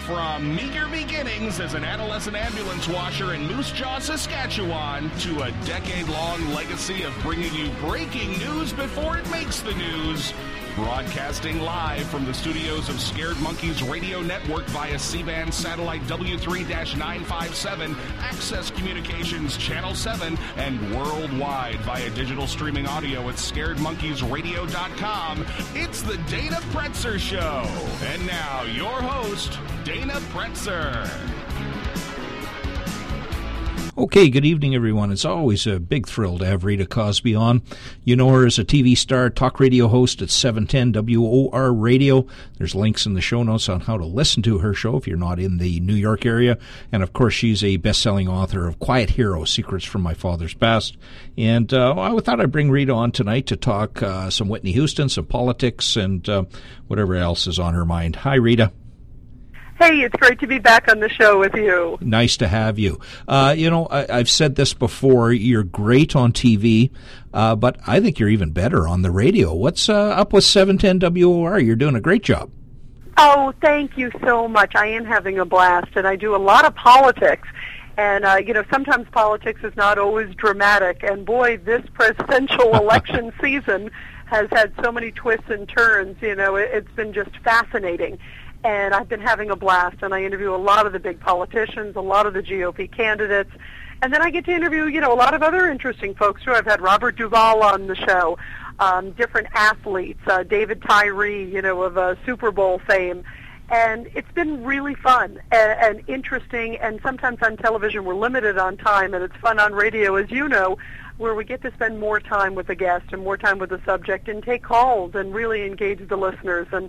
From meager beginnings as an adolescent ambulance washer in Moose Jaw, Saskatchewan, to a decade-long legacy of bringing you breaking news before it makes the news. Broadcasting live from the studios of Scared Monkeys Radio Network via C-band satellite W3-957, Access Communications Channel 7, and worldwide via digital streaming audio at scaredmonkeysradio.com. It's the Dana Pretzer Show. And now, your host, Dana Pretzer. Okay, good evening, everyone. It's always a big thrill to have Rita Cosby on. You know her as a TV star, talk radio host at 710 WOR Radio. There's links in the show notes on how to listen to her show if you're not in the New York area. And, of course, she's a best-selling author of Quiet Hero, Secrets from My Father's Past. And I thought I'd bring Rita on tonight to talk some Whitney Houston, some politics, and whatever else is on her mind. Hi, Rita. Hey, it's great to be back on the show with you. Nice to have you. I've said this before, you're great on TV, but I think you're even better on the radio. What's up with 710 WOR? You're doing a great job. Oh, thank you so much. I am having a blast, and I do a lot of politics. And, sometimes politics is not always dramatic. And, boy, this presidential election season has had so many twists and turns. It's been just fascinating. And I've been having a blast, and I interview a lot of the big politicians, a lot of the GOP candidates, and then I get to interview, a lot of other interesting folks, too. I've had Robert Duvall on the show, different athletes, David Tyree, of Super Bowl fame, and it's been really fun and interesting, and sometimes on television we're limited on time, and it's fun on radio, as you know, where we get to spend more time with the guest and more time with the subject and take calls and really engage the listeners. And,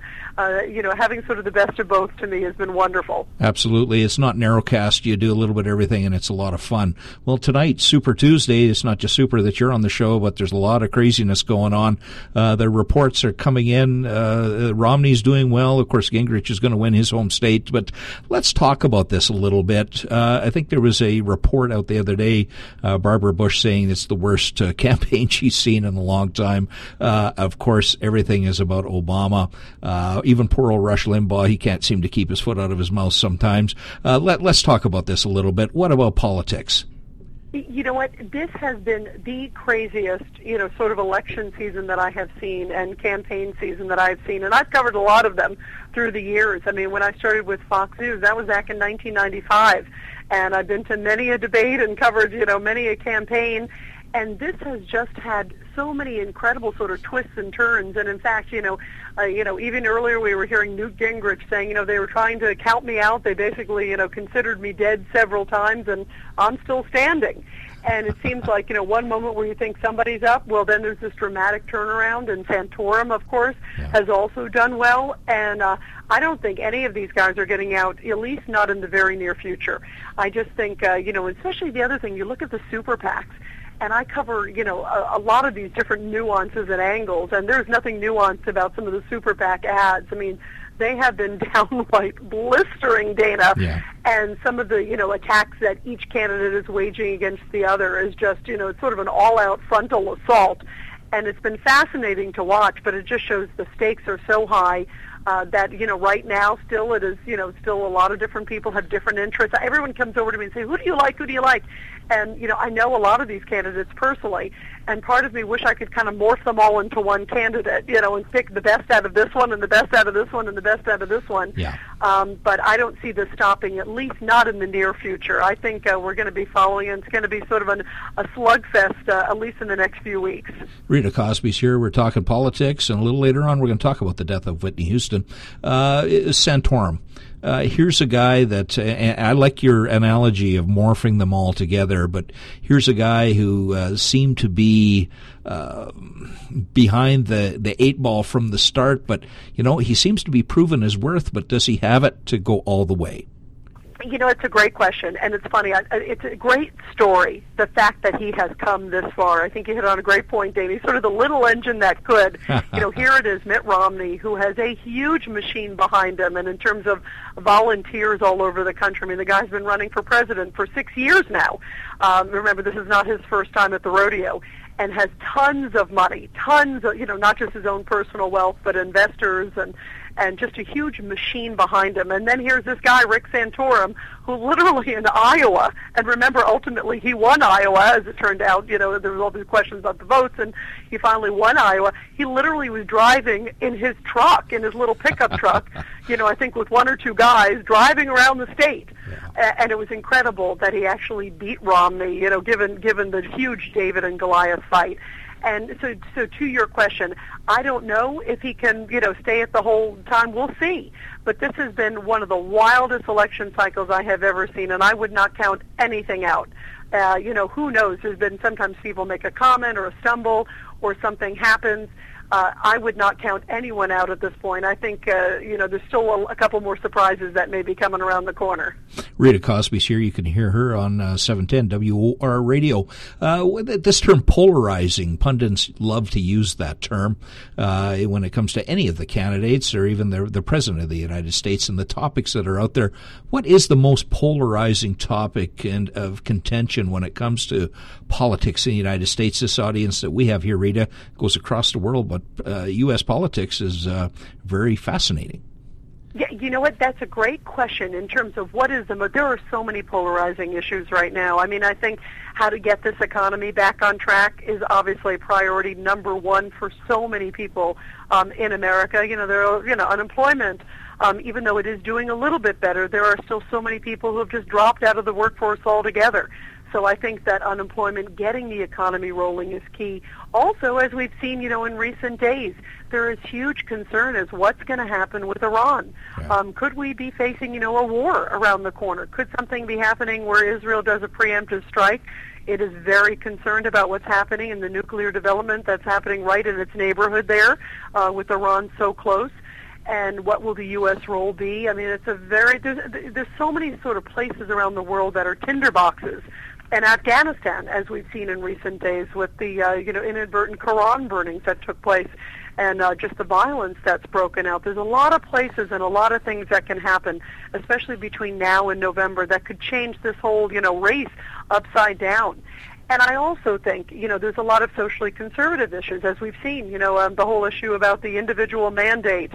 having sort of the best of both to me has been wonderful. Absolutely. It's not narrowcast. You do a little bit of everything, and it's a lot of fun. Well, tonight, Super Tuesday, it's not just super that you're on the show, but there's a lot of craziness going on. The reports are coming in. Romney's doing well. Of course, Gingrich is going to win his home state. But let's talk about this a little bit. I think there was a report out the other day, Barbara Bush saying it's the worst campaign she's seen in a long time. Of course, everything is about Obama. Even poor old Rush Limbaugh, he can't seem to keep his foot out of his mouth sometimes. Let's talk about this a little bit. What about politics? You know what? This has been the craziest, sort of election season that I have seen and campaign season that I've seen. And I've covered a lot of them through the years. I mean, when I started with Fox News, that was back in 1995. And I've been to many a debate and covered, many a campaign. And this has just had so many incredible sort of twists and turns. And in fact, even earlier we were hearing Newt Gingrich saying, they were trying to count me out. They basically, considered me dead several times, and I'm still standing. And it seems like, one moment where you think somebody's up, well, then there's this dramatic turnaround. And Santorum, of course, has also done well. And I don't think any of these guys are getting out, at least not in the very near future. I just think, especially the other thing, you look at the super PACs. And I cover, a lot of these different nuances and angles, and there's nothing nuanced about some of the super PAC ads. I mean, they have been downright blistering, Dana. Yeah. And some of the, attacks that each candidate is waging against the other is just, it's sort of an all-out frontal assault. And it's been fascinating to watch, but it just shows the stakes are so high that, right now still it is, still a lot of different people have different interests. Everyone comes over to me and say, who do you like? Who do you like? And, I know a lot of these candidates personally, and part of me wish I could kind of morph them all into one candidate, and pick the best out of this one and the best out of this one and the best out of this one. Yeah. But I don't see this stopping, at least not in the near future. I think we're going to be following, and it's going to be sort of a slugfest, at least in the next few weeks. Rita Cosby's here. We're talking politics, and a little later on we're going to talk about the death of Whitney Houston. Santorum. Here's a guy that, I like your analogy of morphing them all together, but here's a guy who seemed to be behind the eight ball from the start, but, he seems to be proven his worth, but does he have it to go all the way? It's a great question, and it's funny. It's a great story, the fact that he has come this far. I think you hit on a great point, Dave. He's sort of the little engine that could. Here it is, Mitt Romney, who has a huge machine behind him, and in terms of volunteers all over the country. I mean, the guy's been running for president for 6 years now. Remember, this is not his first time at the rodeo. And has tons of money, tons of, not just his own personal wealth, but investors and just a huge machine behind him. And then here's this guy, Rick Santorum, who literally in Iowa, and remember, ultimately he won Iowa, as it turned out. There was all these questions about the votes, and he finally won Iowa. He literally was driving in his truck, in his little pickup truck, I think with one or two guys, driving around the state. Yeah. And it was incredible that he actually beat Romney, given the huge David and Goliath fight. And so to your question, I don't know if he can, stay it the whole time. We'll see. But this has been one of the wildest election cycles I have ever seen, and I would not count anything out. Who knows? There's been sometimes people make a comment or a stumble or something happens. I would not count anyone out at this point. I think, there's still a couple more surprises that may be coming around the corner. Rita Cosby's here. You can hear her on 710 WOR Radio. This term polarizing, pundits love to use that term when it comes to any of the candidates or even the President of the United States and the topics that are out there. What is the most polarizing topic and of contention when it comes to politics in the United States? This audience that we have here, Rita, goes across the world, but U.S. politics is very fascinating. Yeah, you know what? That's a great question in terms of what is there are so many polarizing issues right now. I mean, I think how to get this economy back on track is obviously priority number one for so many people in America. There are, unemployment, even though it is doing a little bit better, there are still so many people who have just dropped out of the workforce altogether. So I think that unemployment, getting the economy rolling is key. Also, as we've seen, in recent days, there is huge concern as what's going to happen with Iran. Yeah. Could we be facing, a war around the corner? Could something be happening where Israel does a preemptive strike? It is very concerned about what's happening in the nuclear development that's happening right in its neighborhood there, with Iran so close. And what will the U.S. role be? I mean, it's there's so many sort of places around the world that are tinderboxes. And Afghanistan, as we've seen in recent days with the inadvertent Quran burnings that took place and just the violence that's broken out. There's a lot of places and a lot of things that can happen, especially between now and November, that could change this whole, race upside down. And I also think, there's a lot of socially conservative issues, as we've seen, the whole issue about the individual mandate,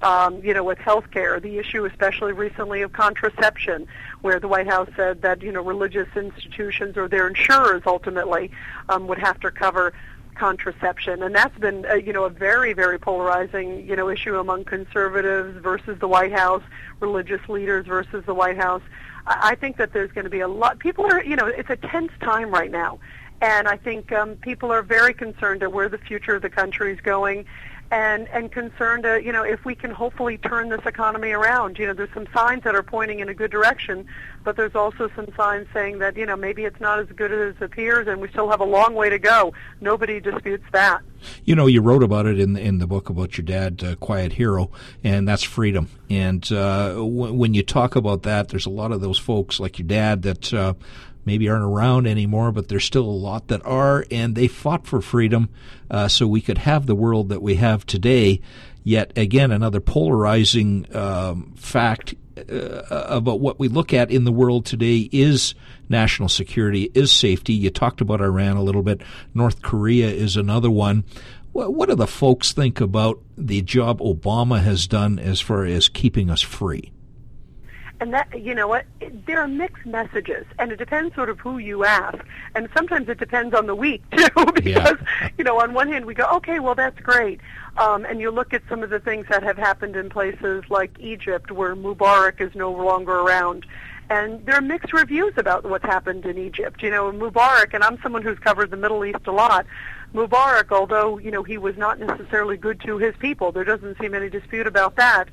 with health care, the issue especially recently of contraception, where the White House said that, religious institutions or their insurers ultimately would have to cover contraception. And that's been, a very, very polarizing, issue among conservatives versus the White House, religious leaders versus the White House. I think that there's going to be a lot. People are, it's a tense time right now. And I think people are very concerned at where the future of the country is going and concerned, if we can hopefully turn this economy around. There's some signs that are pointing in a good direction, but there's also some signs saying that, maybe it's not as good as it appears and we still have a long way to go. Nobody disputes that. You wrote about it in the book about your dad, Quiet Hero, and that's freedom. And when you talk about that, there's a lot of those folks like your dad that maybe aren't around anymore, but there's still a lot that are, and they fought for freedom so we could have the world that we have today. Yet, again, another polarizing fact about what we look at in the world today is national security, is safety. You talked about Iran a little bit. North Korea is another one. What do the folks think about the job Obama has done as far as keeping us free? And that, there are mixed messages, and it depends sort of who you ask. And sometimes it depends on the week, too, because, on one hand we go, okay, well, that's great. And you look at some of the things that have happened in places like Egypt, where Mubarak is no longer around. And there are mixed reviews about what's happened in Egypt. Mubarak, and I'm someone who's covered the Middle East a lot, Mubarak, although, he was not necessarily good to his people, there doesn't seem any dispute about that,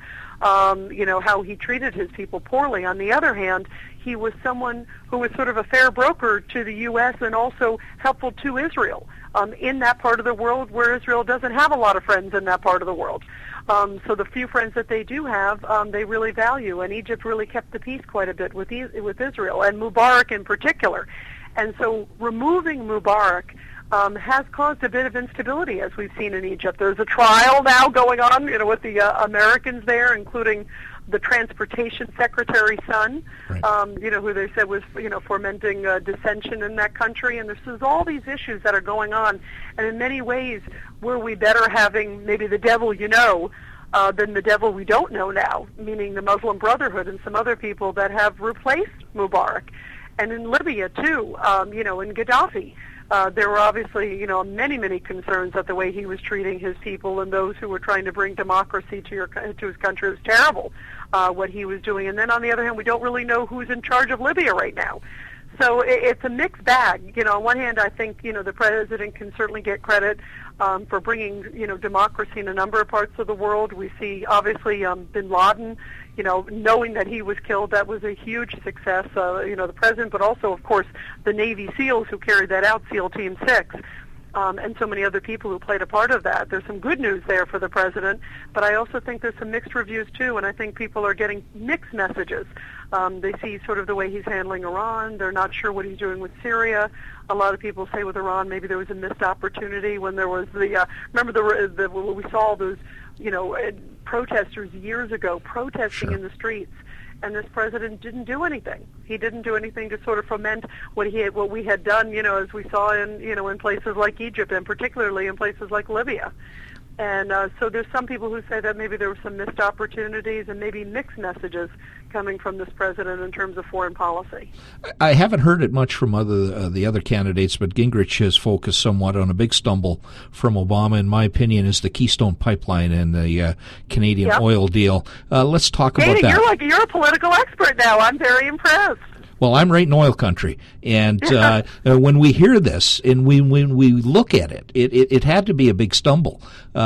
how he treated his people poorly. On the other hand, he was someone who was sort of a fair broker to the U.S. and also helpful to Israel in that part of the world where Israel doesn't have a lot of friends in that part of the world. So the few friends that they do have, they really value, and Egypt really kept the peace quite a bit with Israel, and Mubarak in particular. And so removing Mubarak has caused a bit of instability, as we've seen in Egypt. There's a trial now going on, with the Americans there, including the transportation secretary's son, right. Who they said was, fomenting dissension in that country. And there's all these issues that are going on. And in many ways, were we better having maybe the devil, than the devil we don't know now, meaning the Muslim Brotherhood and some other people that have replaced Mubarak. And in Libya, too, in Gaddafi. There were obviously, many, many concerns that the way he was treating his people and those who were trying to bring democracy to his country was terrible, what he was doing. And then on the other hand, we don't really know who's in charge of Libya right now. So it's a mixed bag. On one hand, I think, the president can certainly get credit for bringing, democracy in a number of parts of the world. We see, obviously, bin Laden, knowing that he was killed, that was a huge success, the president, but also, of course, the Navy SEALs who carried that out, SEAL Team 6. And so many other people who played a part of that. There's some good news there for the president, but I also think there's some mixed reviews too, and I think people are getting mixed messages. They see sort of the way he's handling Iran. They're not sure what he's doing with Syria. A lot of people say with Iran maybe there was a missed opportunity when there was we saw those protesters years ago protesting in the streets. And this president didn't do anything. He didn't do anything to sort of foment what we had done, as we saw in places like Egypt and particularly in places like Libya. And so there's some people who say that maybe there were some missed opportunities and maybe mixed messages coming from this president in terms of foreign policy. I haven't heard it much from the other candidates, but Gingrich has focused somewhat on a big stumble from Obama, in my opinion, is the Keystone Pipeline and the Canadian oil deal. Let's talk about that. You're a political expert now. I'm very impressed. Well, I'm right in oil country, and when we hear this and when we look at it, it had to be a big stumble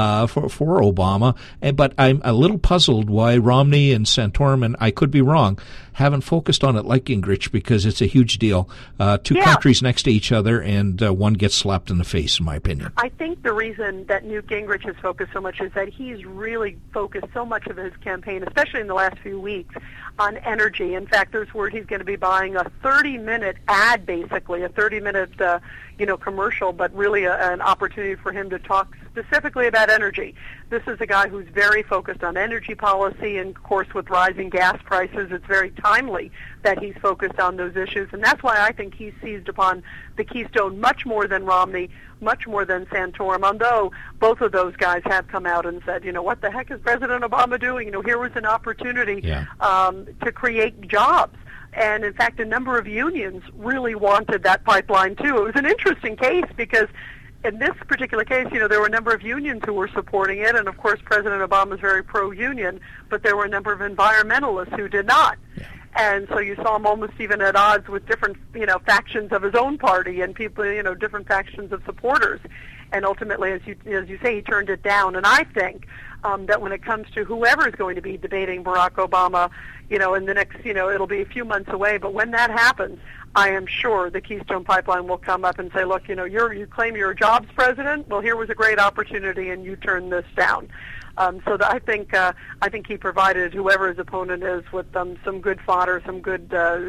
for Obama. But I'm a little puzzled why Romney and Santorum, and I could be wrong, haven't focused on it like Gingrich, because it's a huge deal. Two countries next to each other, and one gets slapped in the face, in my opinion. I think the reason that Newt Gingrich has focused so much is that he's really focused so much of his campaign, especially in the last few weeks, on energy. In fact, there's word he's going to be buying a 30-minute ad, basically, a 30-minute commercial, but really an opportunity for him to talk specifically about energy. This is a guy who's very focused on energy policy, and of course with rising gas prices, it's very timely that he's focused on those issues, and that's why I think he seized upon the Keystone much more than Romney, much more than Santorum, although both of those guys have come out and said, what the heck is President Obama doing? Here was an opportunity to create jobs. And, in fact, a number of unions really wanted that pipeline, too. It was an interesting case because in this particular case, there were a number of unions who were supporting it, and, of course, President Obama is very pro-union, but there were a number of environmentalists who did not. Yeah. And so you saw him almost even at odds with different, factions of his own party and people, different factions of supporters. And ultimately, as you say, he turned it down. And I think that when it comes to whoever is going to be debating Barack Obama, in the next, it'll be a few months away. But when that happens, I am sure the Keystone Pipeline will come up and say, look, you claim you're a jobs president. Well, here was a great opportunity, and you turned this down. So I think he provided whoever his opponent is with some good fodder, some good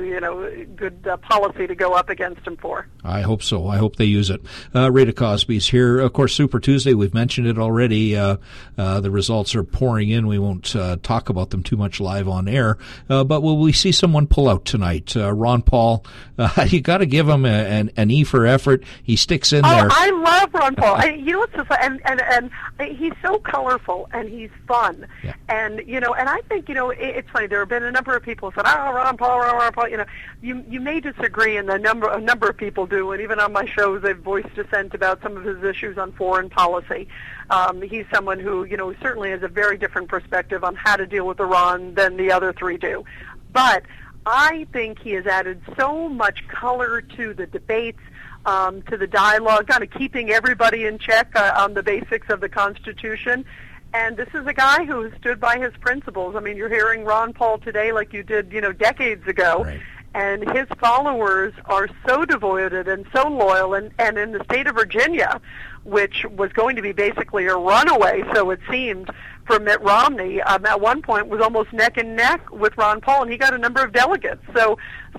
policy to go up against him for. I hope so. I hope they use it. Rita Cosby's here. Of course, Super Tuesday, we've mentioned it already. The results are pouring in. We won't talk about them too much live on air. But will we see someone pull out tonight? Ron Paul, you got to give him an E for effort. He sticks in there. I love Ron Paul. What's so fun? And he's so colorful. And he's fun, and and I think it's funny. There have been a number of people who said, Ron Paul. You may disagree, and a number of people do, and even on my shows they've voiced dissent about some of his issues on foreign policy. He's someone who certainly has a very different perspective on how to deal with Iran than the other three do, but I think he has added so much color to the debates. To the dialogue, kind of keeping everybody in check on the basics of the Constitution. And this is a guy who stood by his principles. I mean, you're hearing Ron Paul today like you did, decades ago. Right. And his followers are so devoted and so loyal. And in the state of Virginia, which was going to be basically a runaway, so it seemed, for Mitt Romney, at one point was almost neck and neck with Ron Paul, and he got a number of delegates. So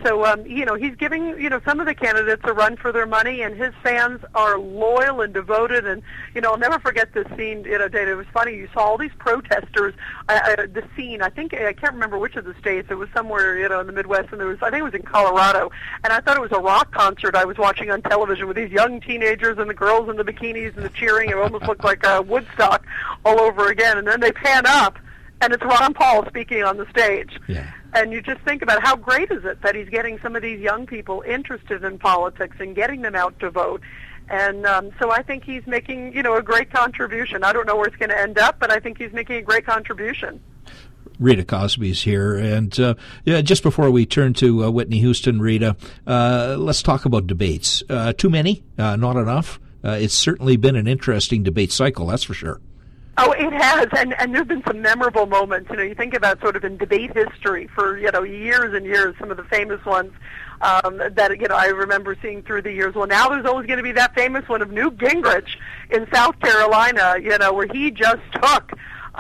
he's giving, some of the candidates a run for their money, and his fans are loyal and devoted. And, I'll never forget this scene, Dana. It was funny. You saw all these protesters, the scene, I can't remember which of the states. It was somewhere, in the Midwest, and I think it was in Colorado. And I thought it was a rock concert I was watching on television with these young teenagers and the girls in the bikinis and the cheering. It almost looked like Woodstock all over again. And then then they pan up, and it's Ron Paul speaking on the stage. Yeah. And you just think about how great is it that he's getting some of these young people interested in politics and getting them out to vote. And so I think he's making, a great contribution. I don't know where it's going to end up, but I think he's making a great contribution. Rita Cosby's here. And just before we turn to Whitney Houston, Rita, let's talk about debates. Too many? Not enough? It's certainly been an interesting debate cycle, that's for sure. Oh, it has, and there have been some memorable moments. You think about sort of in debate history for, years and years, some of the famous ones that, I remember seeing through the years. Well, now there's always going to be that famous one of Newt Gingrich in South Carolina, where he just took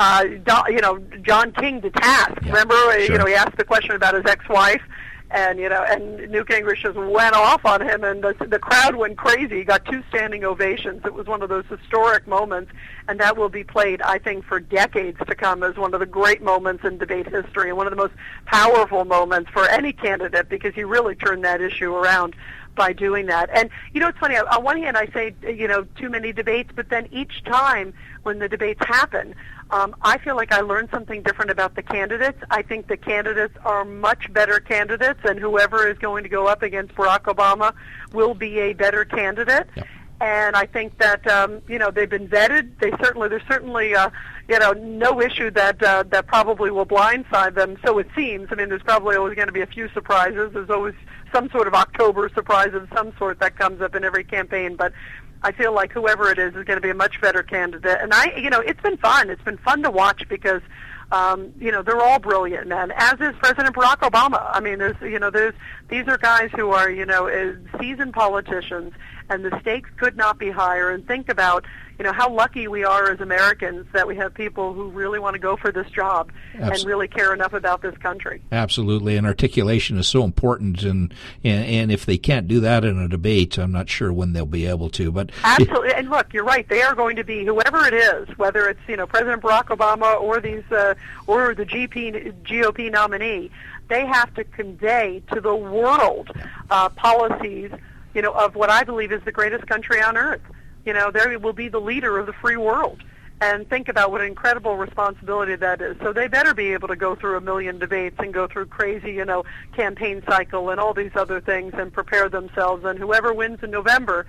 John King to task. Yeah, remember, sure. He asked the question about his ex-wife, and Newt Gingrich just went off on him, and the crowd went crazy. He got 2 standing ovations. It was one of those historic moments, and that will be played, I think, for decades to come as one of the great moments in debate history, and one of the most powerful moments for any candidate, because he really turned that issue around by doing that. And, it's funny, on one hand I say, too many debates, but then each time when the debates happen, I feel like I learned something different about the candidates. I think the candidates are much better candidates, and whoever is going to go up against Barack Obama will be a better candidate. Yep. And I think that they've been vetted. There's certainly no issue that probably will blindside them. So it seems. I mean, there's probably always going to be a few surprises. There's always some sort of October surprise of some sort that comes up in every campaign. But I feel like whoever it is going to be a much better candidate. And it's been fun. It's been fun to watch because, they're all brilliant, man. As is President Barack Obama. I mean, these are guys who are, seasoned politicians, and the stakes could not be higher. And think about, how lucky we are as Americans that we have people who really want to go for this job and really care enough about this country. Absolutely, and articulation is so important, and if they can't do that in a debate, I'm not sure when they'll be able to. But absolutely, and look, you're right. They are going to be whoever it is, whether it's President Barack Obama or these or the GOP nominee. They have to convey to the world policies, of what I believe is the greatest country on earth. They will be the leader of the free world. And think about what an incredible responsibility that is. So they better be able to go through 1 million debates and go through crazy, campaign cycle and all these other things and prepare themselves. And whoever wins in November,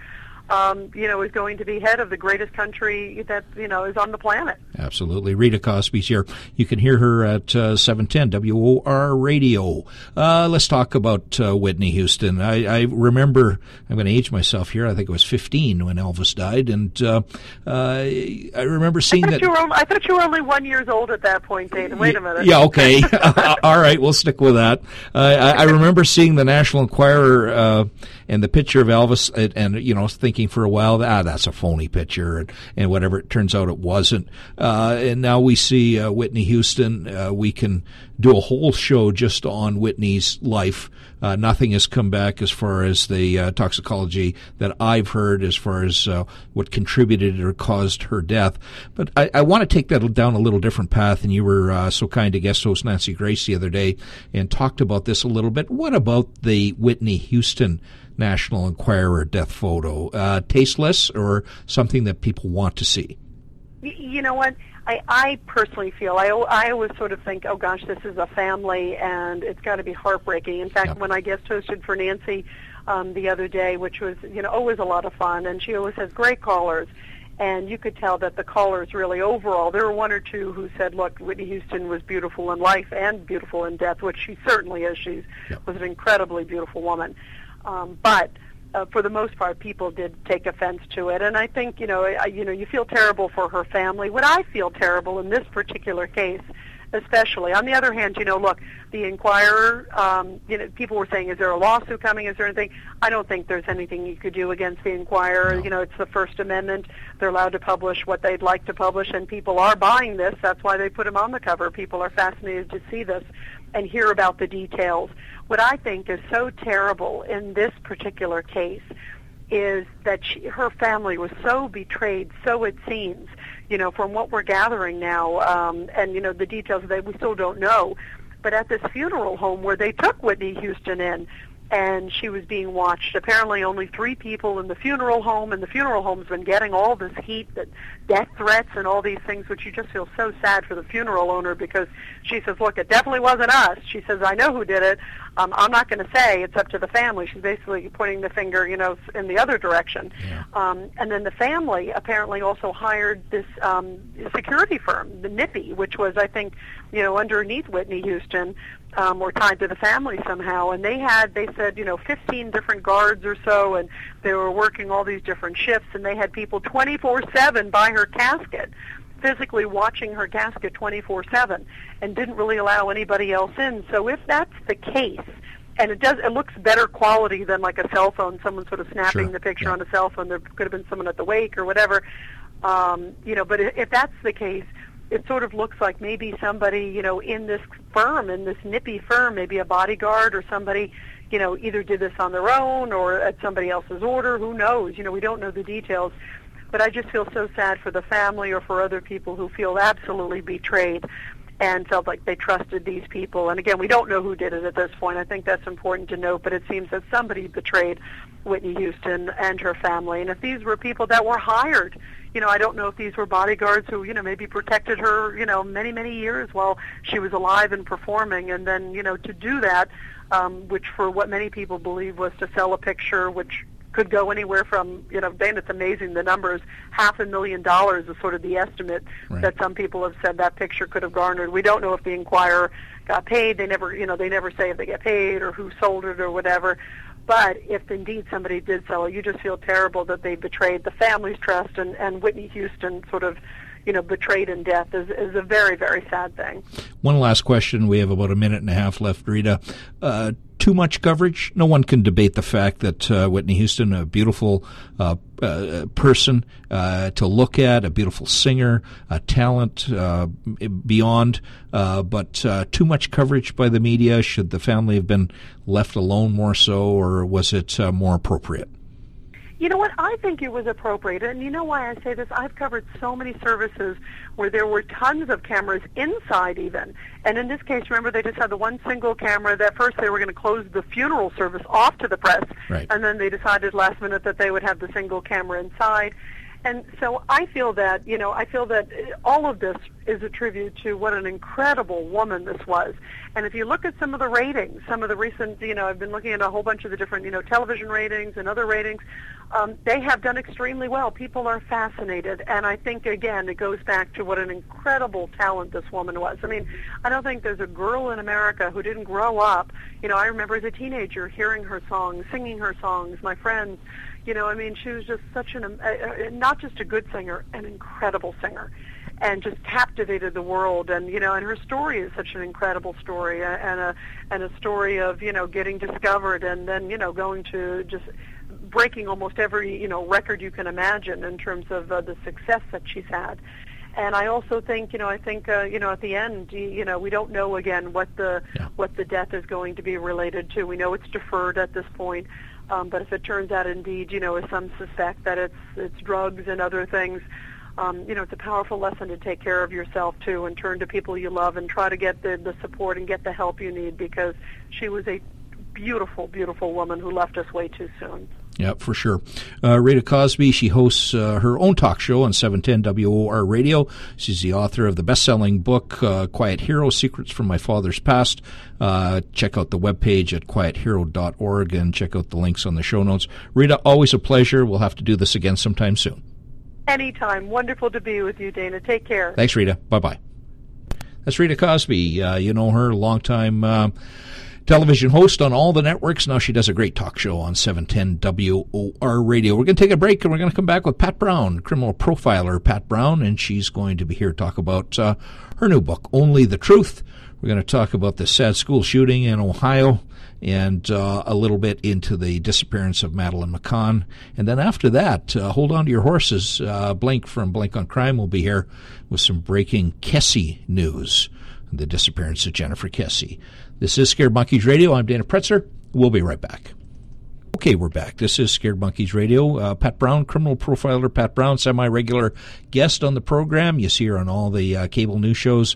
is going to be head of the greatest country that, is on the planet. Absolutely. Rita Cosby's here. You can hear her at 710 WOR Radio. Let's talk about Whitney Houston. I remember, I'm going to age myself here, I think it was 15 when Elvis died, and I remember seeing that... I thought you were only 1 year old at that point, Dana. Wait a minute. Yeah, okay. All right, we'll stick with that. I remember seeing the National Enquirer and the picture of Elvis and thinking for a while, that's a phony picture, and whatever, it turns out it wasn't. And now we see Whitney Houston. We can do a whole show just on Whitney's life. Nothing has come back as far as the toxicology that I've heard, as far as what contributed or caused her death. But I want to take that down a little different path, and you were so kind to guest host Nancy Grace the other day and talked about this a little bit. What about the Whitney Houston National Enquirer death photo? Tasteless, or something that people want to see? You know what? I personally feel, I always sort of think, oh gosh, this is a family and it's got to be heartbreaking. In fact, when I guest hosted for Nancy the other day, which was, always a lot of fun, and she always has great callers, and you could tell that the callers really overall, there were one or two who said, look, Whitney Houston was beautiful in life and beautiful in death, which she certainly is. She was an incredibly beautiful woman. But for the most part, people did take offense to it, and I think you feel terrible for her family. What I feel terrible in this particular case, especially. On the other hand, look, the Enquirer. People were saying, is there a lawsuit coming? Is there anything? I don't think there's anything you could do against the Enquirer. No. It's the First Amendment. They're allowed to publish what they'd like to publish, and people are buying this. That's why they put them on the cover. People are fascinated to see this and hear about the details. What I think is so terrible in this particular case is that her family was so betrayed, so it seems, from what we're gathering now, and, the details that we still don't know. But at this funeral home where they took Whitney Houston in, and she was being watched. Apparently only 3 people in the funeral home, and the funeral home's been getting all this heat, that death threats and all these things, which you just feel so sad for the funeral owner, because she says, look, it definitely wasn't us. She says, I know who did it. I'm not going to say. It's up to the family. She's basically pointing the finger, in the other direction. Yeah. And then the family apparently also hired this security firm, the Nippy, which was, I think, underneath Whitney Houston, or tied to the family somehow. And they said, 15 different guards or so, and they were working all these different shifts, and they had people 24/7 by her casket, physically watching her casket 24/7, and didn't really allow anybody else in. So if that's the case, and it looks better quality than like a cell phone, someone sort of snapping Sure. the picture Yeah. on a cell phone. There could have been someone at the wake or whatever. But if that's the case, it sort of looks like maybe somebody, in this firm, in this Nippy firm, maybe a bodyguard or somebody, either did this on their own or at somebody else's order. Who knows? We don't know the details. But I just feel so sad for the family or for other people who feel absolutely betrayed and felt like they trusted these people. And again, we don't know who did it at this point. I think that's important to note, but it seems that somebody betrayed Whitney Houston and her family. And if these were people that were hired, I don't know if these were bodyguards who, maybe protected her, many, many years while she was alive and performing. And then, to do that, which for what many people believe was to sell a picture, which could go anywhere from, Dana, it's amazing the numbers, $500,000 is sort of the estimate Right. that some people have said that picture could have garnered. We don't know if the Inquirer got paid. They never say if they get paid or who sold it or whatever. But if indeed somebody did sell it, you just feel terrible that they betrayed the family's trust, and Whitney Houston sort of, betrayed in death is a very, very sad thing. One last question. We have about a minute and a half left, Rita. Too much coverage? No one can debate the fact that Whitney Houston, a beautiful person to look at, a beautiful singer, a talent beyond, but too much coverage by the media. Should the family have been left alone more so, or was it more appropriate? You know what? I think it was appropriate. And you know why I say this? I've covered so many services where there were tons of cameras inside even. And in this case, remember, they just had the one single camera. That first they were going to close the funeral service off to the press. Right. And then they decided last minute that they would have the single camera inside. And so I feel that, all of this is a tribute to what an incredible woman this was. And if you look at some of the ratings, some of the recent, I've been looking at a whole bunch of the different, television ratings and other ratings, they have done extremely well. People are fascinated. And I think, again, it goes back to what an incredible talent this woman was. I mean, I don't think there's a girl in America who didn't grow up. I remember as a teenager hearing her songs, singing her songs, my friends. She was just such not just a good singer, an incredible singer, and just captivated the world. And, and her story is such an incredible story, and a story of, getting discovered and then, going to just breaking almost every, record you can imagine in terms of the success that she's had. And I also think, at the end, we don't know again what the death is going to be related to. We know it's deferred at this point. But if it turns out indeed, as some suspect, that it's drugs and other things, it's a powerful lesson to take care of yourself too, and turn to people you love and try to get the support and get the help you need, because she was a beautiful, beautiful woman who left us way too soon. Yeah, for sure. Rita Cosby, she hosts her own talk show on 710 WOR Radio. She's the author of the best-selling book, Quiet Hero, Secrets from My Father's Past. Check out the webpage at quiethero.org and check out the links on the show notes. Rita, always a pleasure. We'll have to do this again sometime soon. Anytime. Wonderful to be with you, Dana. Take care. Thanks, Rita. Bye-bye. That's Rita Cosby. You know her, longtime television host on all the networks. Now she does a great talk show on 710 WOR Radio. We're going to take a break, and we're going to come back with Pat Brown, criminal profiler Pat Brown, and she's going to be here to talk about her new book, Only the Truth. We're going to talk about the sad school shooting in Ohio and a little bit into the disappearance of Madeleine McCann. And then after that, hold on to your horses. Blake from Blake on Crime will be here with some breaking Kesse news, the disappearance of Jennifer Kesse. This is Scared Monkeys Radio. I'm Dana Pretzer. We'll be right back. Okay, we're back. This is Scared Monkeys Radio. Pat Brown, criminal profiler Pat Brown, semi-regular guest on the program. You see her on all the cable news shows,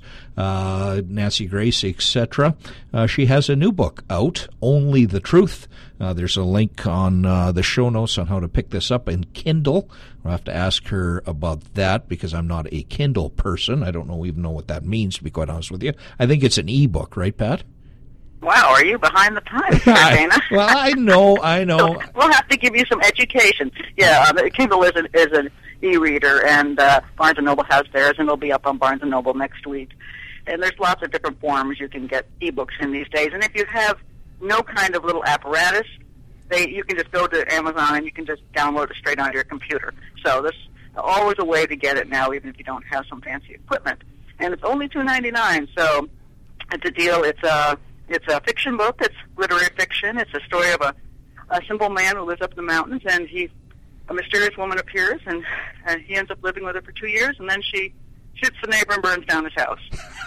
Nancy Grace, etc. She has a new book out, Only the Truth. There's a link on the show notes on how to pick this up in Kindle. I'll have to ask her about that because I'm not a Kindle person. I don't even know what that means, to be quite honest with you. I think it's an e-book, right, Pat? Wow, are you behind the times, Dana? Well, I know. So we'll have to give you some education. Yeah, Kindle is an e-reader, and Barnes & Noble has theirs, and it'll be up on Barnes & Noble next week. And there's lots of different forms you can get e-books in these days. And if you have no kind of little apparatus, you can just go to Amazon and you can just download it straight onto your computer. So there's always a way to get it now, even if you don't have some fancy equipment. And it's only $2.99, so it's a deal. It's a fiction book. It's literary fiction. It's a story of a simple man who lives up in the mountains, and a mysterious woman appears, and he ends up living with her for 2 years, and then she shoots the neighbor and burns down his house.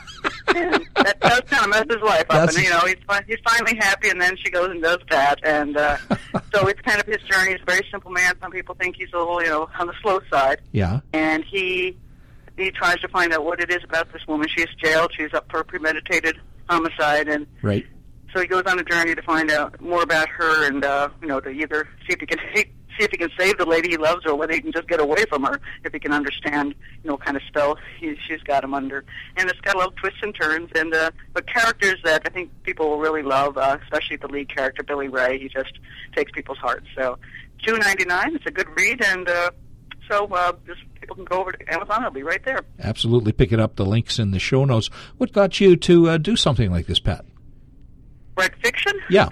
And that does kind of mess his life up, and he's finally happy, and then she goes and does that, and so it's kind of his journey. He's a very simple man. Some people think he's a little, on the slow side. Yeah. And he tries to find out what it is about this woman. She's jailed. She's up for a premeditated homicide, and right. So he goes on a journey to find out more about her, and to either see if he can save the lady he loves, or whether he can just get away from her, if he can understand what kind of spell she's got him under. And it's got a lot of twists and turns, and but characters that I think people will really love, especially the lead character Billy Ray. He just takes people's hearts. So $2.99. It's a good read, and just people can go over to Amazon. It'll be right there. Absolutely. Pick it up. The link's in the show notes. What got you to do something like this, Pat? Write fiction? Yeah.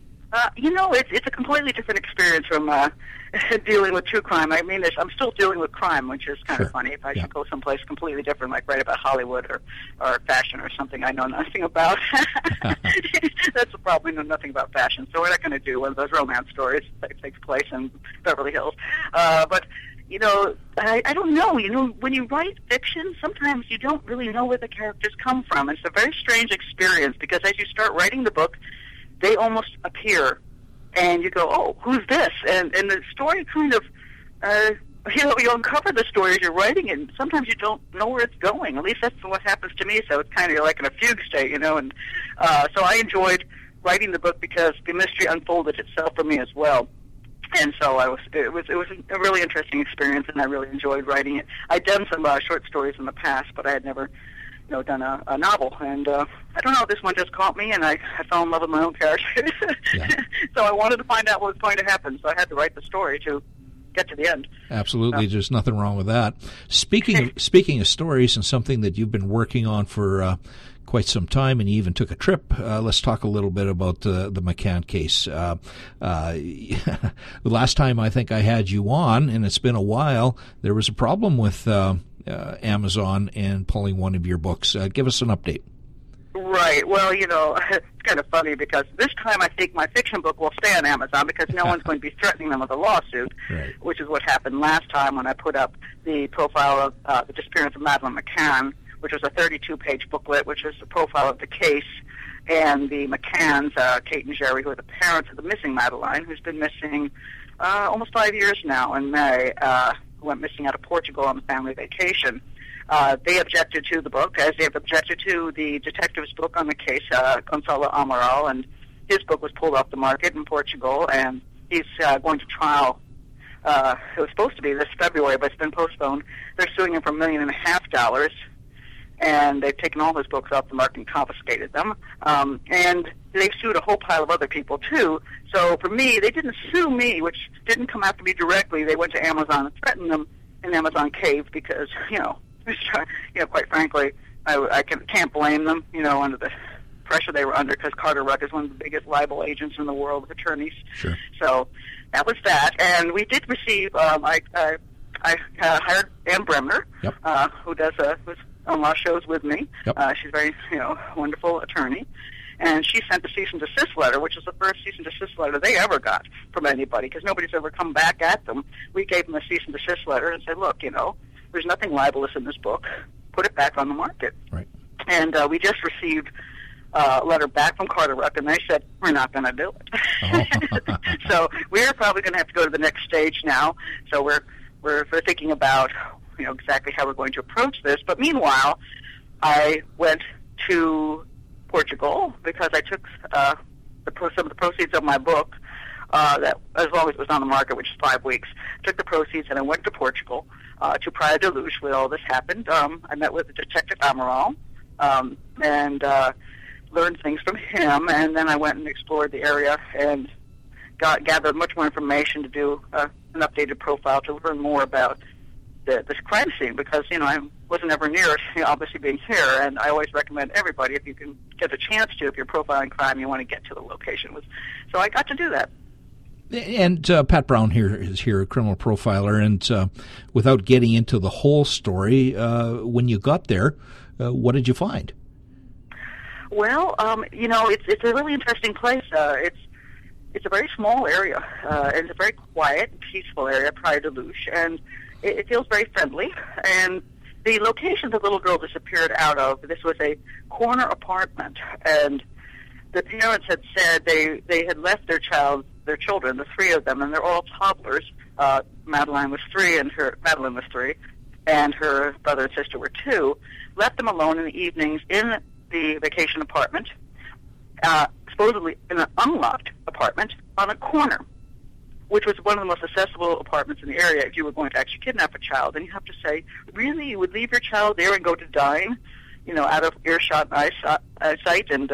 It's a completely different experience from dealing with true crime. I mean, I'm still dealing with crime, which is kind of funny. If I should go someplace completely different, like write about Hollywood or fashion or something I know nothing about. That's probably know nothing about fashion. So we're not going to do one of those romance stories that takes place in Beverly Hills. But I don't know. When you write fiction, sometimes you don't really know where the characters come from. It's a very strange experience because as you start writing the book, they almost appear, and you go, "Oh, who's this?" And the story kind of, you uncover the story as you're writing it, and sometimes you don't know where it's going. At least that's what happens to me. So it's kind of like in a fugue state, And so I enjoyed writing the book because the mystery unfolded itself for me as well. And so it was a really interesting experience, and I really enjoyed writing it. I'd done some short stories in the past, but I had never, done a novel. And I don't know, this one just caught me, and I fell in love with my own character. Yeah. So I wanted to find out what was going to happen, so I had to write the story to get to the end. Absolutely, there's nothing wrong with that. Speaking of stories, and something that you've been working on for quite some time, and you even took a trip. Let's talk a little bit about the McCann case. The last time I think I had you on, and it's been a while, there was a problem with Amazon and pulling one of your books. Give us an update. Right. Well, it's kind of funny because this time I think my fiction book will stay on Amazon because no one's going to be threatening them with a lawsuit, right. Which is what happened last time when I put up the profile of the disappearance of Madeleine McCann, which was a 32-page booklet, which is a profile of the case, and the McCanns, Kate and Jerry, who are the parents of the missing Madeleine, who's been missing almost 5 years now in May, who went missing out of Portugal on a family vacation. They objected to the book, as they have objected to the detective's book on the case, Gonçalo Amaral, and his book was pulled off the market in Portugal, and he's going to trial. It was supposed to be this February, but it's been postponed. They're suing him for $1.5 million, and they've taken all his books off the market and confiscated them. And they've sued a whole pile of other people, too. So for me, they didn't sue me, which didn't come after me directly. They went to Amazon and threatened them, and Amazon caved because, quite frankly, I can't blame them, under the pressure they were under, because Carter Ruck is one of the biggest libel agents in the world of attorneys. Sure. So that was that. And we did receive, I hired Ann Bremner, yep. Who does on law shows with me. Yep. She's a very, wonderful attorney. And she sent a cease and desist letter, which is the first cease and desist letter they ever got from anybody, because nobody's ever come back at them. We gave them a cease and desist letter and said, look, there's nothing libelous in this book. Put it back on the market. Right. And we just received letter back from Carter-Ruck, and they said, we're not going to do it. Oh. So we're probably going to have to go to the next stage now. So we're thinking about, exactly how we're going to approach this. But meanwhile, I went to Portugal because I took some of the proceeds of my book, that as long as it was on the market, which is 5 weeks, took the proceeds and I went to Portugal, to Praia da Luz, where all this happened. I met with Detective Amaral, and learned things from him, and then I went and explored the area and gathered much more information to do an updated profile to learn more about this crime scene, because I wasn't ever near it, obviously being here, and I always recommend everybody, if you can get the chance to, if you're profiling crime, you want to get to the location. So I got to do that. And Pat Brown is here, a criminal profiler, and without getting into the whole story, when you got there, what did you find? Well, it's a really interesting place. It's a very small area, and it's a very quiet, peaceful area, Praia da Luz, and it feels very friendly. And the location the little girl disappeared out of, this was a corner apartment, and the parents had said they had left their children, the three of them, and they're all toddlers. Madeline was 3, and her brother and sister were 2. Left them alone in the evenings in the vacation apartment, supposedly in an unlocked apartment on a corner, which was one of the most accessible apartments in the area if you were going to actually kidnap a child. And you have to say, really, you would leave your child there and go to dine, out of earshot and eyesight, and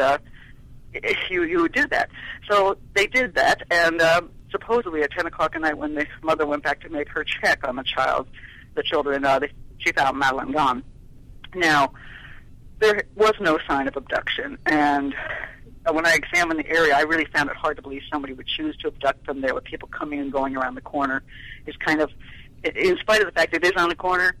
you would do that. So they did that, and supposedly at 10 o'clock at night, when the mother went back to make her check on the children, she found Madeline gone. Now, there was no sign of abduction, and when I examined the area, I really found it hard to believe somebody would choose to abduct them there with people coming and going around the corner. It's kind of, in spite of the fact it is on the corner,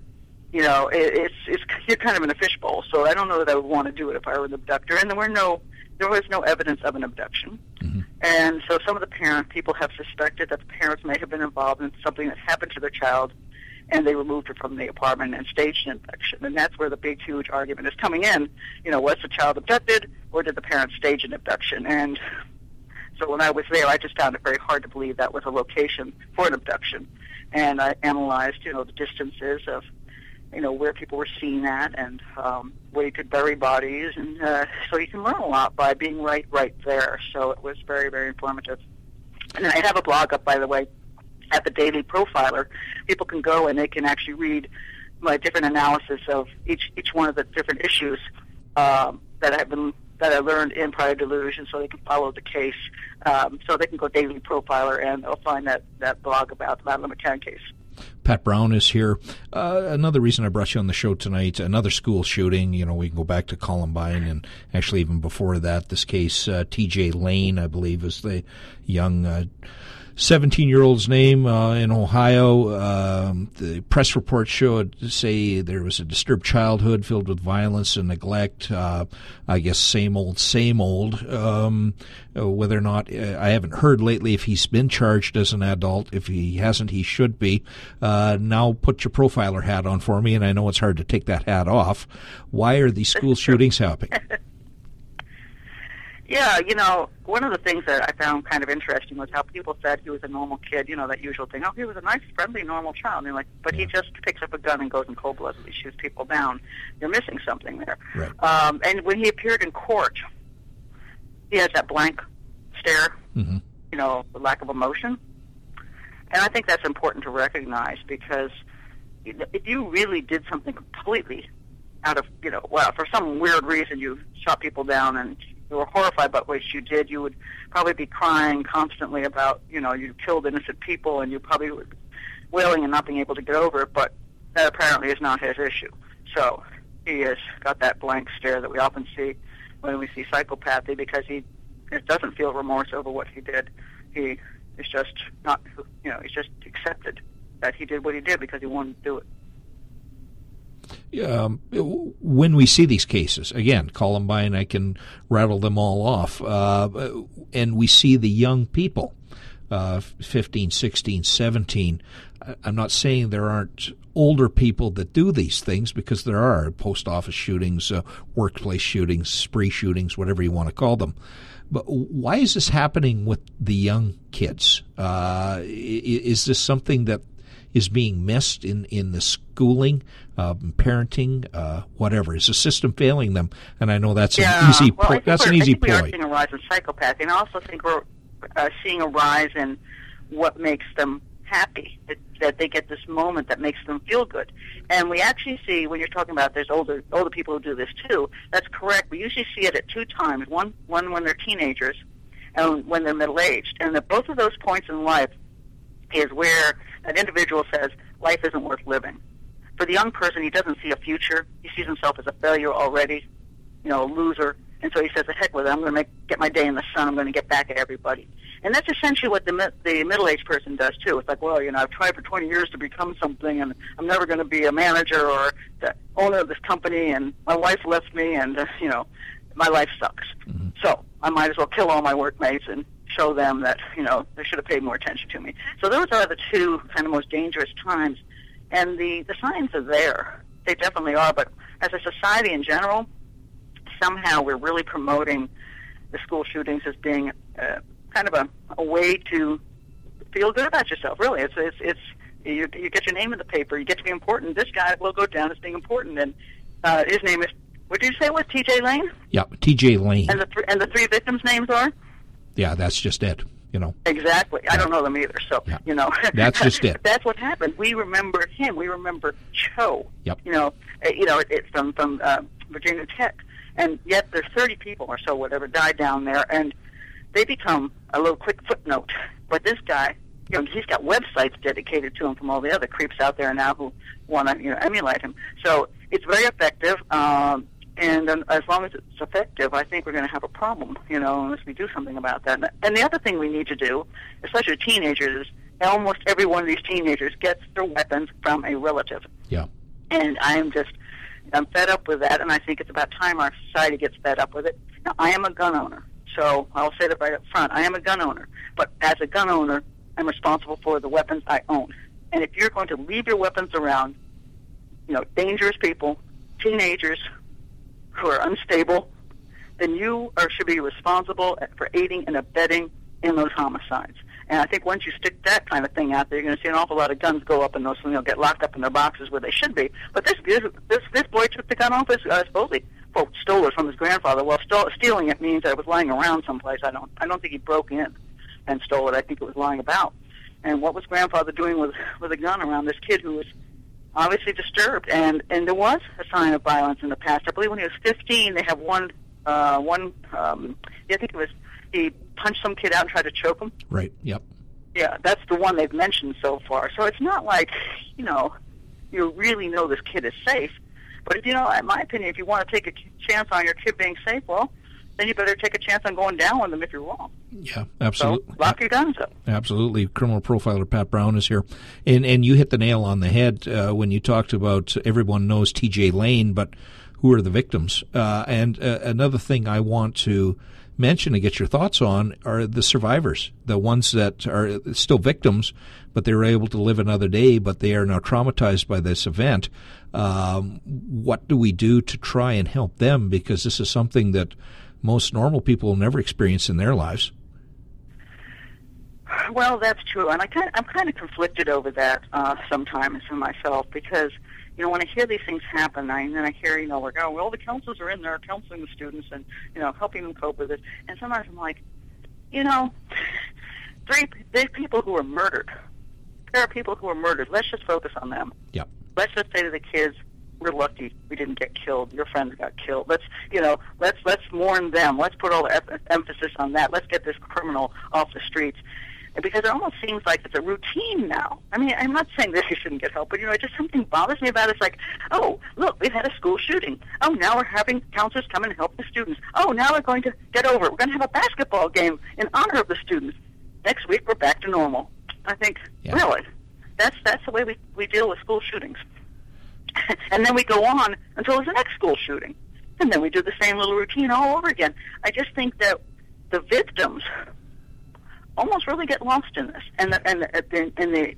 you're kind of in a fishbowl, so I don't know that I would want to do it if I were an abductor, and there was no evidence of an abduction. Mm-hmm. And so some of the people have suspected that the parents may have been involved in something that happened to their child, and they removed her from the apartment and staged an abduction. And that's where the big, huge argument is coming in. Was the child abducted, or did the parents stage an abduction? And so when I was there, I just found it very hard to believe that was a location for an abduction. And I analyzed, the distances of, where people were seen at, and where you could bury bodies. And so you can learn a lot by being right there. So it was very, very informative. And I have a blog up, by the way, at the Daily Profiler. People can go and they can actually read my different analysis of each one of the different issues that I learned in Praia da Luz, and so they can follow the case. So they can go Daily Profiler, and they'll find that blog about the Madeline McCann case. Pat Brown is here. Another reason I brought you on the show tonight, another school shooting. We can go back to Columbine, and actually even before that, this case, T.J. Lane, I believe, is the young 17-year-old's name in Ohio. The press reports say there was a disturbed childhood filled with violence and neglect. I guess same old. Whether or not, I haven't heard lately if he's been charged as an adult. If he hasn't, he should be. Now put your profiler hat on for me, and I know it's hard to take that hat off. Why are these school shootings happening? Yeah, one of the things that I found kind of interesting was how people said he was a normal kid, that usual thing. Oh, he was a nice, friendly, normal child. And but he just picks up a gun and goes in cold-bloodedly shoots people down. You're missing something there. Right. And when he appeared in court, he has that blank stare, mm-hmm. The lack of emotion. And I think that's important to recognize, because if you really did something completely out of, for some weird reason you shot people down and you were horrified about what you did, you would probably be crying constantly about, you killed innocent people, and you probably would be wailing and not being able to get over it, but that apparently is not his issue. So he has got that blank stare that we often see when we see psychopathy, because he doesn't feel remorse over what he did. He is just not, he's just accepted that he did what he did because he wanted to do it. When we see these cases, again, Columbine, I can rattle them all off, and we see the young people, 15, 16, 17, I'm not saying there aren't older people that do these things, because there are post office shootings, workplace shootings, spree shootings, whatever you want to call them. But why is this happening with the young kids? Is this something that is being missed in the schooling, parenting, whatever? Is the system failing them? And I know that's an easy point. That's an easy point. We are seeing a rise in psychopathy, and I also think we're seeing a rise in what makes them happy, that they get this moment that makes them feel good. And we actually see, when you're talking about there's older people who do this too, that's correct. We usually see it at two times, one when they're teenagers and when they're middle-aged. And that both of those points in life is where an individual says, life isn't worth living. For the young person, he doesn't see a future. He sees himself as a failure already, a loser. And so he says, the heck with it, I'm going to get my day in the sun, I'm going to get back at everybody. And that's essentially what the middle-aged person does, too. It's like, well, I've tried for 20 years to become something, and I'm never going to be a manager or the owner of this company, and my wife left me, and, my life sucks. Mm-hmm. So I might as well kill all my workmates and show them that, they should have paid more attention to me. So those are the two kind of most dangerous times. And the signs are there. They definitely are. But as a society in general, somehow we're really promoting the school shootings as being kind of a way to feel good about yourself. Really, it's you get your name in the paper, you get to be important. This guy will go down as being important, and his name is, what did you say it was, T.J. Lane? Yeah, T.J. Lane. And the three victims' names are? Yeah, that's just it. Exactly. Yeah. I don't know them either, so that's just it. That's what happened. We remember him. We remember Cho. Yep. It's from Virginia Tech, and yet there's 30 people or so, whatever, died down there, and they become a little quick footnote. But this guy, he's got websites dedicated to him from all the other creeps out there now who want to, emulate him. So it's very effective, and as long as it's effective, I think we're going to have a problem, unless we do something about that. And the other thing we need to do, especially teenagers, is almost every one of these teenagers gets their weapons from a relative. Yeah. And I'm fed up with that, and I think it's about time our society gets fed up with it. Now, I am a gun owner. So I'll say that right up front. I am a gun owner. But as a gun owner, I'm responsible for the weapons I own. And if you're going to leave your weapons around, dangerous people, teenagers who are unstable, then you should be responsible for aiding and abetting in those homicides. And I think once you stick that kind of thing out there, you're going to see an awful lot of guns go up and those get locked up in their boxes where they should be. But this boy took the gun off his supposedly. Well, stole it from his grandfather. Well, stealing it means that it was lying around someplace. I don't think he broke in and stole it. I think it was lying about. And what was grandfather doing with a gun around this kid who was obviously disturbed? And there was a sign of violence in the past. I believe when he was 15, they have I think it was, he punched some kid out and tried to choke him. Right. Yep. Yeah, that's the one they've mentioned so far. So it's not like you really know this kid is safe. But if in my opinion, if you want to take a chance on your kid being safe, well, then you better take a chance on going down with them if you're wrong. Yeah, absolutely. So lock your guns up. Absolutely. Criminal profiler Pat Brown is here. And you hit the nail on the head when you talked about everyone knows T.J. Lane, but who are the victims? And another thing I want to mention and get your thoughts on are the survivors, the ones that are still victims, but they were able to live another day, but they are now traumatized by this event. What do we do to try and help them? Because this is something that most normal people will never experience in their lives. Well, that's true, and I'm kind of conflicted over that sometimes for myself because when I hear these things happen, and then I hear all the counselors are in there counseling the students and helping them cope with it, and sometimes I'm like, there's people who are murdered. There are people who are murdered. Let's just focus on them. Yep. Let's just say to the kids, we're lucky we didn't get killed. Your friends got killed. Let's mourn them. Let's put all the emphasis on that. Let's get this criminal off the streets. Because it almost seems like it's a routine now. I mean, I'm not saying that you shouldn't get help, but, just something bothers me about it. It's like, oh, look, we've had a school shooting. Oh, now we're having counselors come and help the students. Oh, now we're going to get over it. We're going to have a basketball game in honor of the students. Next week, we're back to normal. I think, really, that's the way we deal with school shootings. And then we go on until there's the next school shooting. And then we do the same little routine all over again. I just think that the victims almost really get lost in this, and the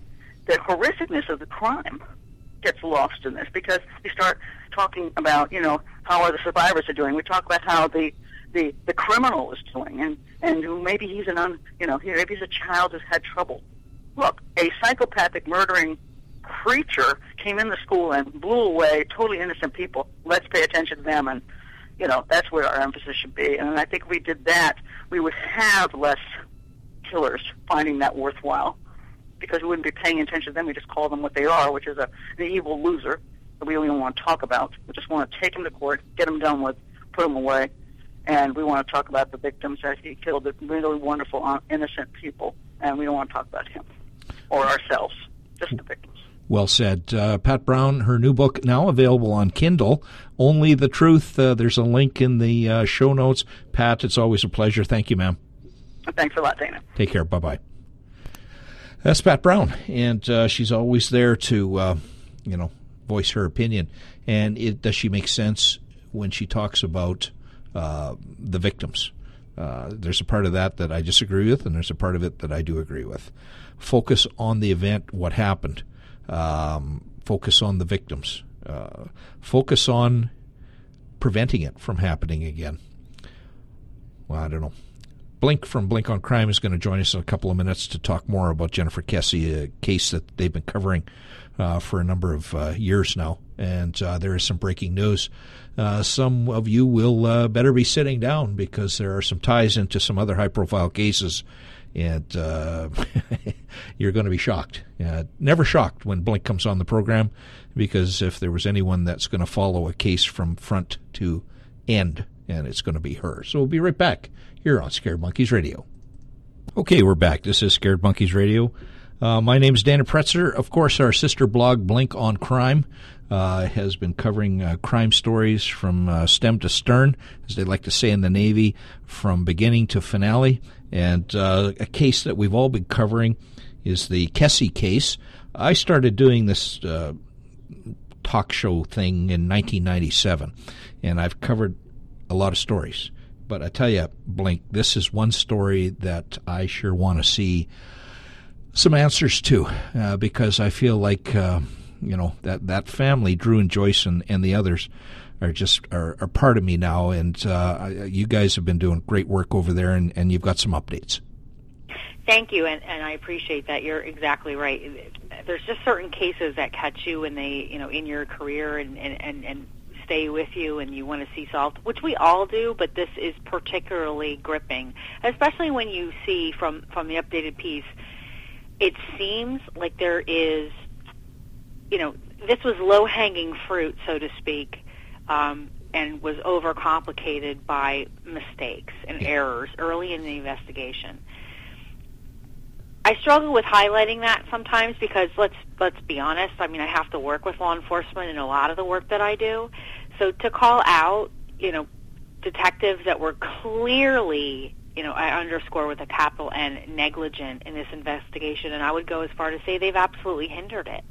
the horrificness of the crime gets lost in this, because we start talking about, how the survivors are doing. We talk about how the criminal is doing, and maybe he's maybe he's a child who's had trouble. Look, a psychopathic murdering creature came in the school and blew away totally innocent people. Let's pay attention to them, and that's where our emphasis should be. And I think if we did that, we would have less killers finding that worthwhile, because we wouldn't be paying attention to them. We just call them what they are, which is an evil loser that we don't even want to talk about. We just want to take them to court, get them done with, put them away, and we want to talk about the victims that he killed, the really wonderful, innocent people, and we don't want to talk about him or ourselves, just the victims. Well said. Pat Brown, her new book now available on Kindle, Only the Truth. There's a link in the show notes. Pat, it's always a pleasure. Thank you, ma'am. Thanks a lot, Dana. Take care. Bye-bye. That's Pat Brown, and she's always there to, voice her opinion. And does she make sense when she talks about the victims? There's a part of that I disagree with, and there's a part of it that I do agree with. Focus on the event, what happened. Focus on the victims. Focus on preventing it from happening again. Well, I don't know. Blink from Blink on Crime is going to join us in a couple of minutes to talk more about Jennifer Kesse, a case that they've been covering for a number of years now. And there is some breaking news. Some of you will better be sitting down, because there are some ties into some other high-profile cases, and you're going to be shocked. Never shocked when Blink comes on the program, because if there was anyone that's going to follow a case from front to end, and it's going to be her. So we'll be right back here on Scared Monkeys Radio. Okay, we're back. This is Scared Monkeys Radio. My name is Dana Pretzer. Of course, our sister blog, Blink on Crime, has been covering crime stories from stem to stern, as they like to say in the Navy, from beginning to finale. And a case that we've all been covering is the Kesse case. I started doing this talk show thing in 1997, and I've covered a lot of stories. But I tell you, Blink, this is one story that I sure want to see some answers to, because I feel like, that family, Drew and Joyce and the others, are part of me now, and you guys have been doing great work over there, and you've got some updates. Thank you, and I appreciate that. You're exactly right. There's just certain cases that catch you when they, in your career and stay with you, and you want to see solved, which we all do, but this is particularly gripping, especially when you see from the updated piece, it seems like there is, this was low-hanging fruit, so to speak, and was overcomplicated by mistakes and errors early in the investigation. I struggle with highlighting that sometimes, because let's be honest. I mean, I have to work with law enforcement in a lot of the work that I do. So to call out, detectives that were clearly, I underscore with a capital N, negligent in this investigation, and I would go as far to say they've absolutely hindered it.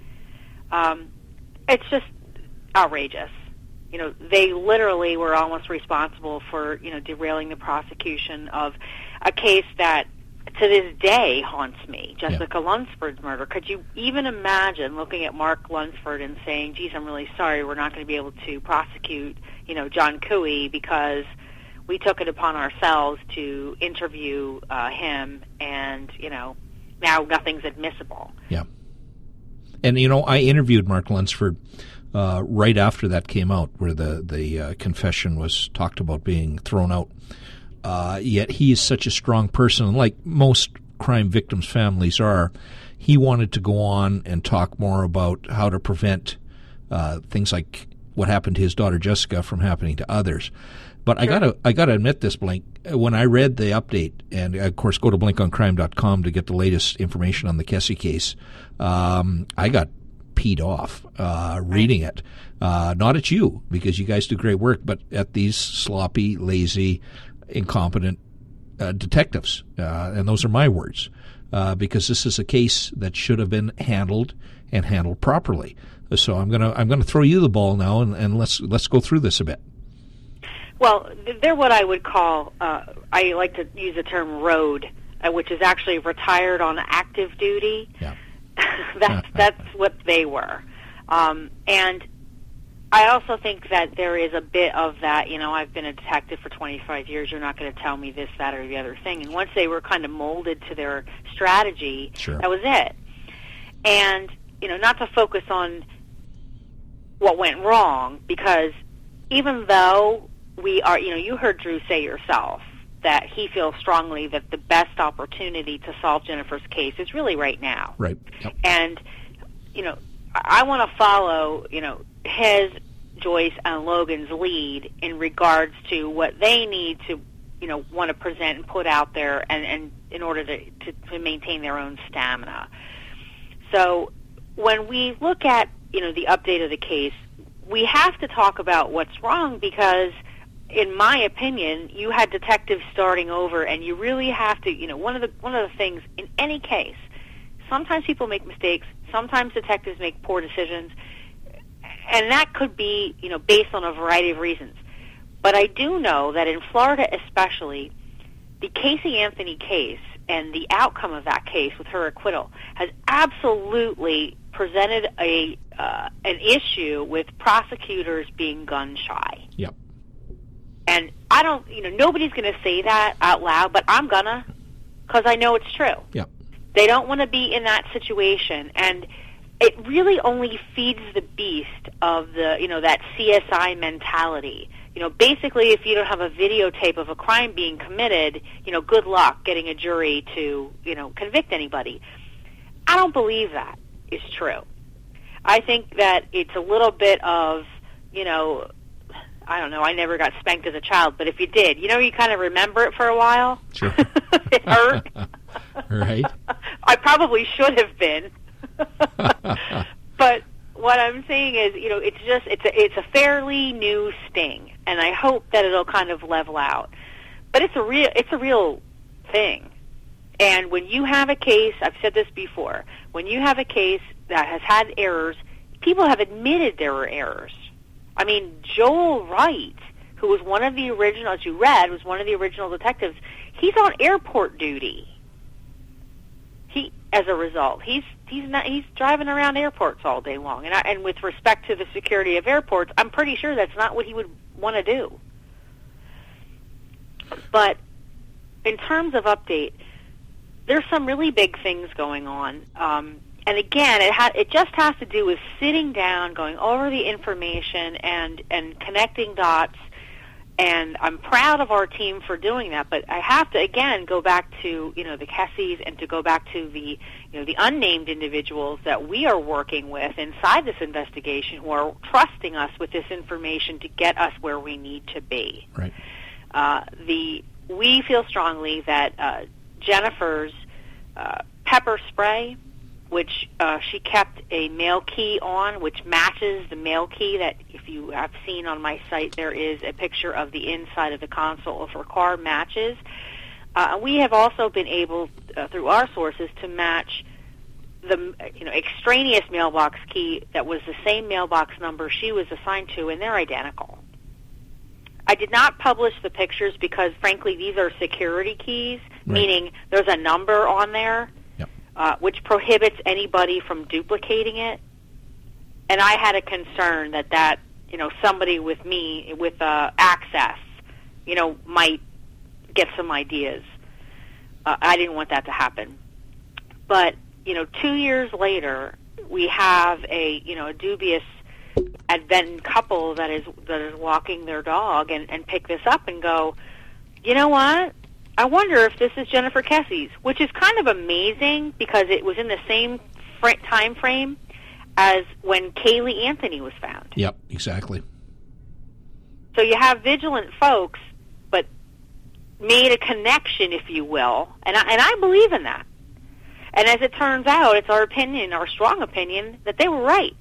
It's just outrageous. They literally were almost responsible for, derailing the prosecution of a case that to this day haunts me, Jessica Lunsford's murder. Could you even imagine looking at Mark Lunsford and saying, geez, I'm really sorry, we're not going to be able to prosecute, John Cooey, because we took it upon ourselves to interview him, and, now nothing's admissible. Yeah. And, I interviewed Mark Lunsford right after that came out, where the confession was talked about being thrown out. Yet he is such a strong person, and like most crime victims' families are, he wanted to go on and talk more about how to prevent things like what happened to his daughter Jessica from happening to others. But sure. I gotta admit this, Blink. When I read the update, and of course go to blinkoncrime.com to get the latest information on the Kesse case, I got peed off reading it. Not at you, because you guys do great work, but at these sloppy, lazy, incompetent detectives, and those are my words, because this is a case that should have been handled properly. So I'm gonna throw you the ball now, and let's go through this a bit. Well, they're what I would call, I like to use the term road, which is actually retired on active duty. Yeah. That's what they were. And I also think that there is a bit of that, I've been a detective for 25 years, you're not going to tell me this, that, or the other thing. And once they were kind of molded to their strategy, sure, that was it. And, not to focus on what went wrong, because even though we are, you heard Drew say yourself that he feels strongly that the best opportunity to solve Jennifer's case is really right now. Right. Yep. And, I want to follow, his, Joyce, and Logan's lead in regards to what they need to, want to present and put out there and in order to maintain their own stamina. So when we look at, the update of the case, we have to talk about what's wrong because, in my opinion, you had detectives starting over, and you really have to, one of the things in any case, sometimes people make mistakes, sometimes detectives make poor decisions, and that could be, based on a variety of reasons. But I do know that in Florida especially, the Casey Anthony case and the outcome of that case with her acquittal has absolutely presented an issue with prosecutors being gun shy. Yep. And I don't, nobody's going to say that out loud, but I'm gonna, because I know it's true. Yep. They don't want to be in that situation, and it really only feeds the beast of the, that CSI mentality. Basically, if you don't have a videotape of a crime being committed, good luck getting a jury to, convict anybody. I don't believe that is true. I think that it's a little bit of, I don't know, I never got spanked as a child, but if you did, you kind of remember it for a while. Sure. It hurt. Right. I probably should have been. But what I'm saying is, it's a fairly new sting, and I hope that it'll kind of level out. But it's a real thing. And when you have a case, I've said this before, when you have a case that has had errors, people have admitted there were errors. I mean, Joel Wright, who was one of the original, as you read, was one of the original detectives, he's on airport duty. As a result, he's driving around airports all day long. And with respect to the security of airports, I'm pretty sure that's not what he would want to do. But in terms of update, there's some really big things going on. And again, it just has to do with sitting down, going over the information, and connecting dots. And I'm proud of our team for doing that. But I have to again go back to the Kessies and to go back to the the unnamed individuals that we are working with inside this investigation who are trusting us with this information to get us where we need to be. Right. We feel strongly that Jennifer's pepper spray, which she kept a mail key on, which matches the mail key that, if you have seen on my site, there is a picture of the inside of the console of her car matches. We have also been able, through our sources, to match the extraneous mailbox key that was the same mailbox number she was assigned to, and they're identical. I did not publish the pictures because, frankly, these are security keys, right, meaning there's a number on there, which prohibits anybody from duplicating it. And I had a concern that somebody with access, might get some ideas. I didn't want that to happen. But 2 years later, we have a dubious Advent couple that is walking their dog and pick this up and go, you know what? I wonder if this is Jennifer Kessie's, which is kind of amazing because it was in the same time frame as when Kaylee Anthony was found. Yep, exactly. So you have vigilant folks, but made a connection, if you will, and I believe in that. And as it turns out, it's our opinion, our strong opinion, that they were right.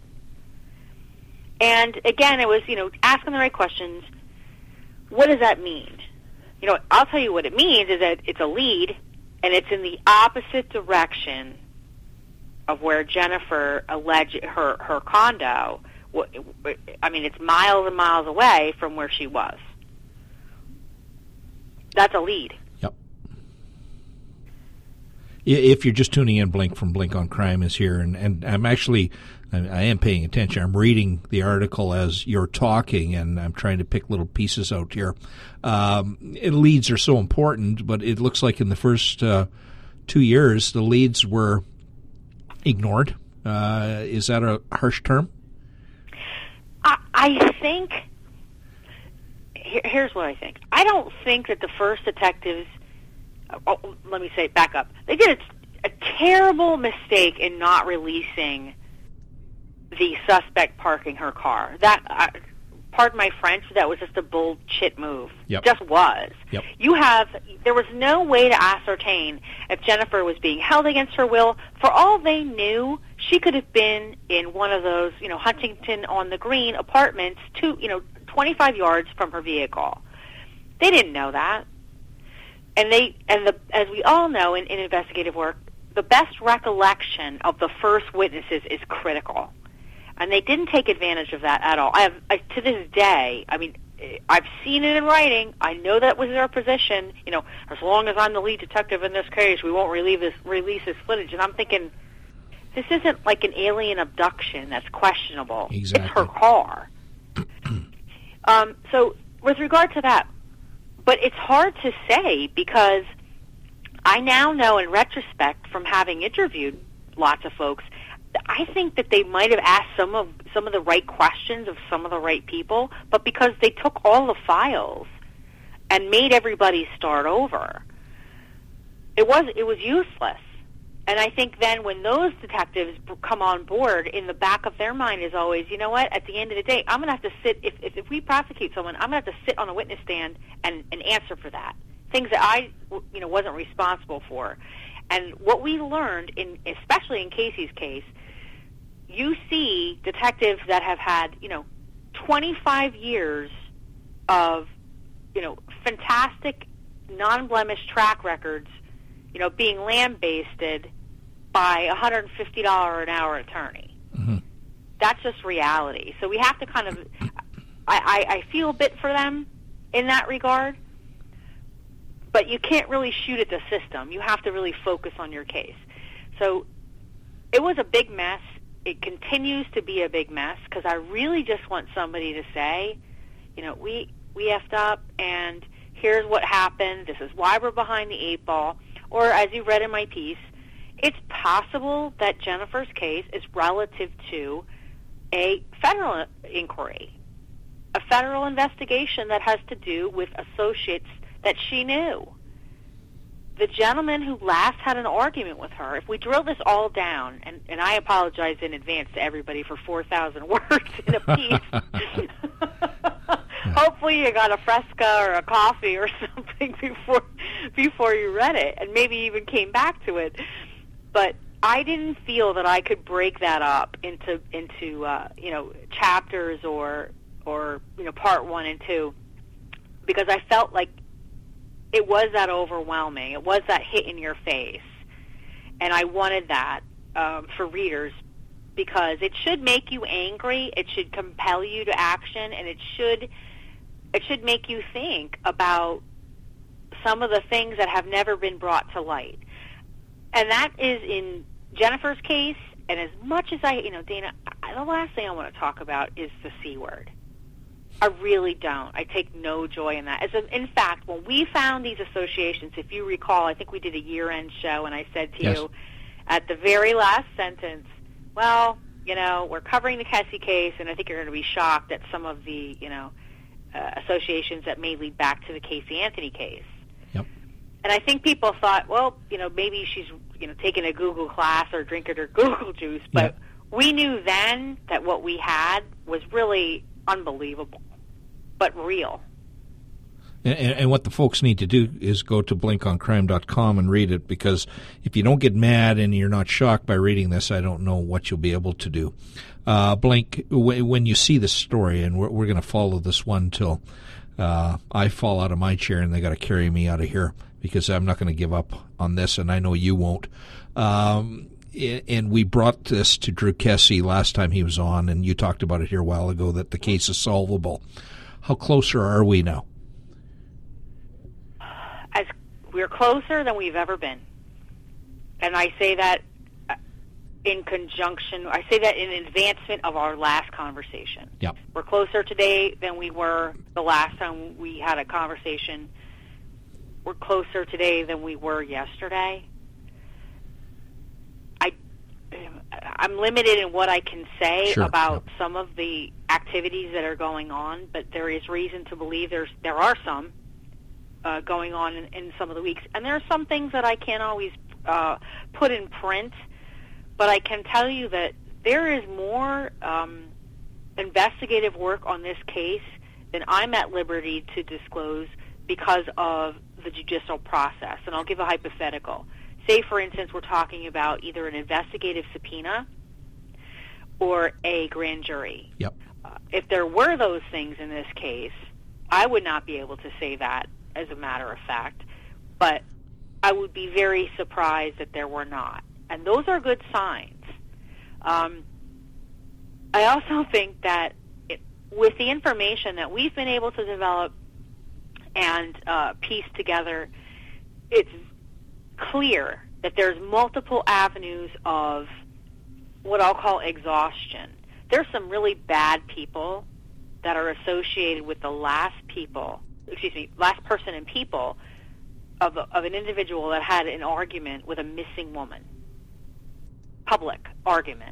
And again, it was, asking the right questions. What does that mean? I'll tell you what it means is that it's a lead, and it's in the opposite direction of where Jennifer alleged her condo. I mean, it's miles and miles away from where she was. That's a lead. Yep. If you're just tuning in, Blink from Blink on Crime is here, and I'm actually, I am paying attention. I'm reading the article as you're talking, and I'm trying to pick little pieces out here. Leads are so important, but it looks like in the first 2 years, the leads were ignored. Is that a harsh term? I think, here's what I think. I don't think that the first detectives, let me say, back up. They did a terrible mistake in not releasing the suspect parking her car. That, pardon my French, that was just a bullshit move. Yep. Just was. Yep. There was no way to ascertain if Jennifer was being held against her will. For all they knew, she could have been in one of those, Huntington on the Green apartments, 25 yards from her vehicle. They didn't know that. As we all know in investigative work, the best recollection of the first witnesses is critical. And they didn't take advantage of that at all. To this day, I've seen it in writing. I know that was their position. As long as I'm the lead detective in this case, we won't release this footage. And I'm thinking, this isn't like an alien abduction that's questionable. Exactly. It's her car. So with regard to that, but it's hard to say because I now know in retrospect from having interviewed lots of folks, I think that they might have asked some of the right questions of some of the right people, but because they took all the files and made everybody start over, it was useless. And I think then when those detectives come on board, in the back of their mind is always, you know what, at the end of the day, I'm going to have to sit, if we prosecute someone, I'm going to have to sit on a witness stand and answer for that. Things that I, wasn't responsible for. And what we learned, especially in Casey's case, you see detectives that have had, 25 years of, fantastic, non-blemished track records, being lambasted by a $150 an hour attorney. Mm-hmm. That's just reality. So we have to kind of, I feel a bit for them in that regard, but you can't really shoot at the system. You have to really focus on your case. So it was a big mess. It continues to be a big mess because I really just want somebody to say, we effed up and here's what happened. This is why we're behind the 8 ball. Or as you read in my piece, it's possible that Jennifer's case is relative to a federal inquiry, a federal investigation that has to do with associates that she knew. The gentleman who last had an argument with her, if we drill this all down, and I apologize in advance to everybody for 4,000 words in a piece. Hopefully you got a Fresca or a coffee or something before you read it, and maybe even came back to it. But I didn't feel that I could break that up into chapters or part 1 and 2, because I felt like it was that overwhelming. It was that hit in your face. And I wanted that for readers because it should make you angry, it should compel you to action, and it should make you think about some of the things that have never been brought to light. And that is in Jennifer's case, and as much as Dana, the last thing I want to talk about is the C word. I really don't. I take no joy in that. In fact, when we found these associations, if you recall, I think we did a year-end show, and I said to you at the very last sentence, well, we're covering the Kessie case, and I think you're going to be shocked at some of the, associations that may lead back to the Casey Anthony case. Yep. And I think people thought, well, maybe she's, taking a Google class or drinking her Google juice, but we knew then that what we had was really unbelievable, but real. And what the folks need to do is go to blinkoncrime.com and read it, because if you don't get mad and you're not shocked by reading this, I don't know what you'll be able to do. Blink, when you see this story, and we're going to follow this one till I fall out of my chair and they got to carry me out of here, because I'm not going to give up on this, and I know you won't. And we brought this to Drew Kessie last time he was on, and you talked about it here a while ago, that the case is solvable. How closer are we now? We're closer than we've ever been. And I say that in conjunction, I say that in advancement of our last conversation. Yep. We're closer today than we were the last time we had a conversation. We're closer today than we were yesterday. I'm limited in what I can say about some of the activities that are going on, but there is reason to believe there are some going on in some of the weeks. And there are some things that I can't always put in print, but I can tell you that there is more investigative work on this case than I'm at liberty to disclose because of the judicial process. And I'll give a hypothetical. Say, for instance, we're talking about either an investigative subpoena or a grand jury. Yep. If there were those things in this case, I would not be able to say that as a matter of fact, but I would be very surprised that there were not. And those are good signs. I also think that with the information that we've been able to develop and piece together, it's clear that there's multiple avenues of what I'll call exhaustion. There's some really bad people that are associated with the last person and people of an individual that had an argument with a missing woman. Public argument.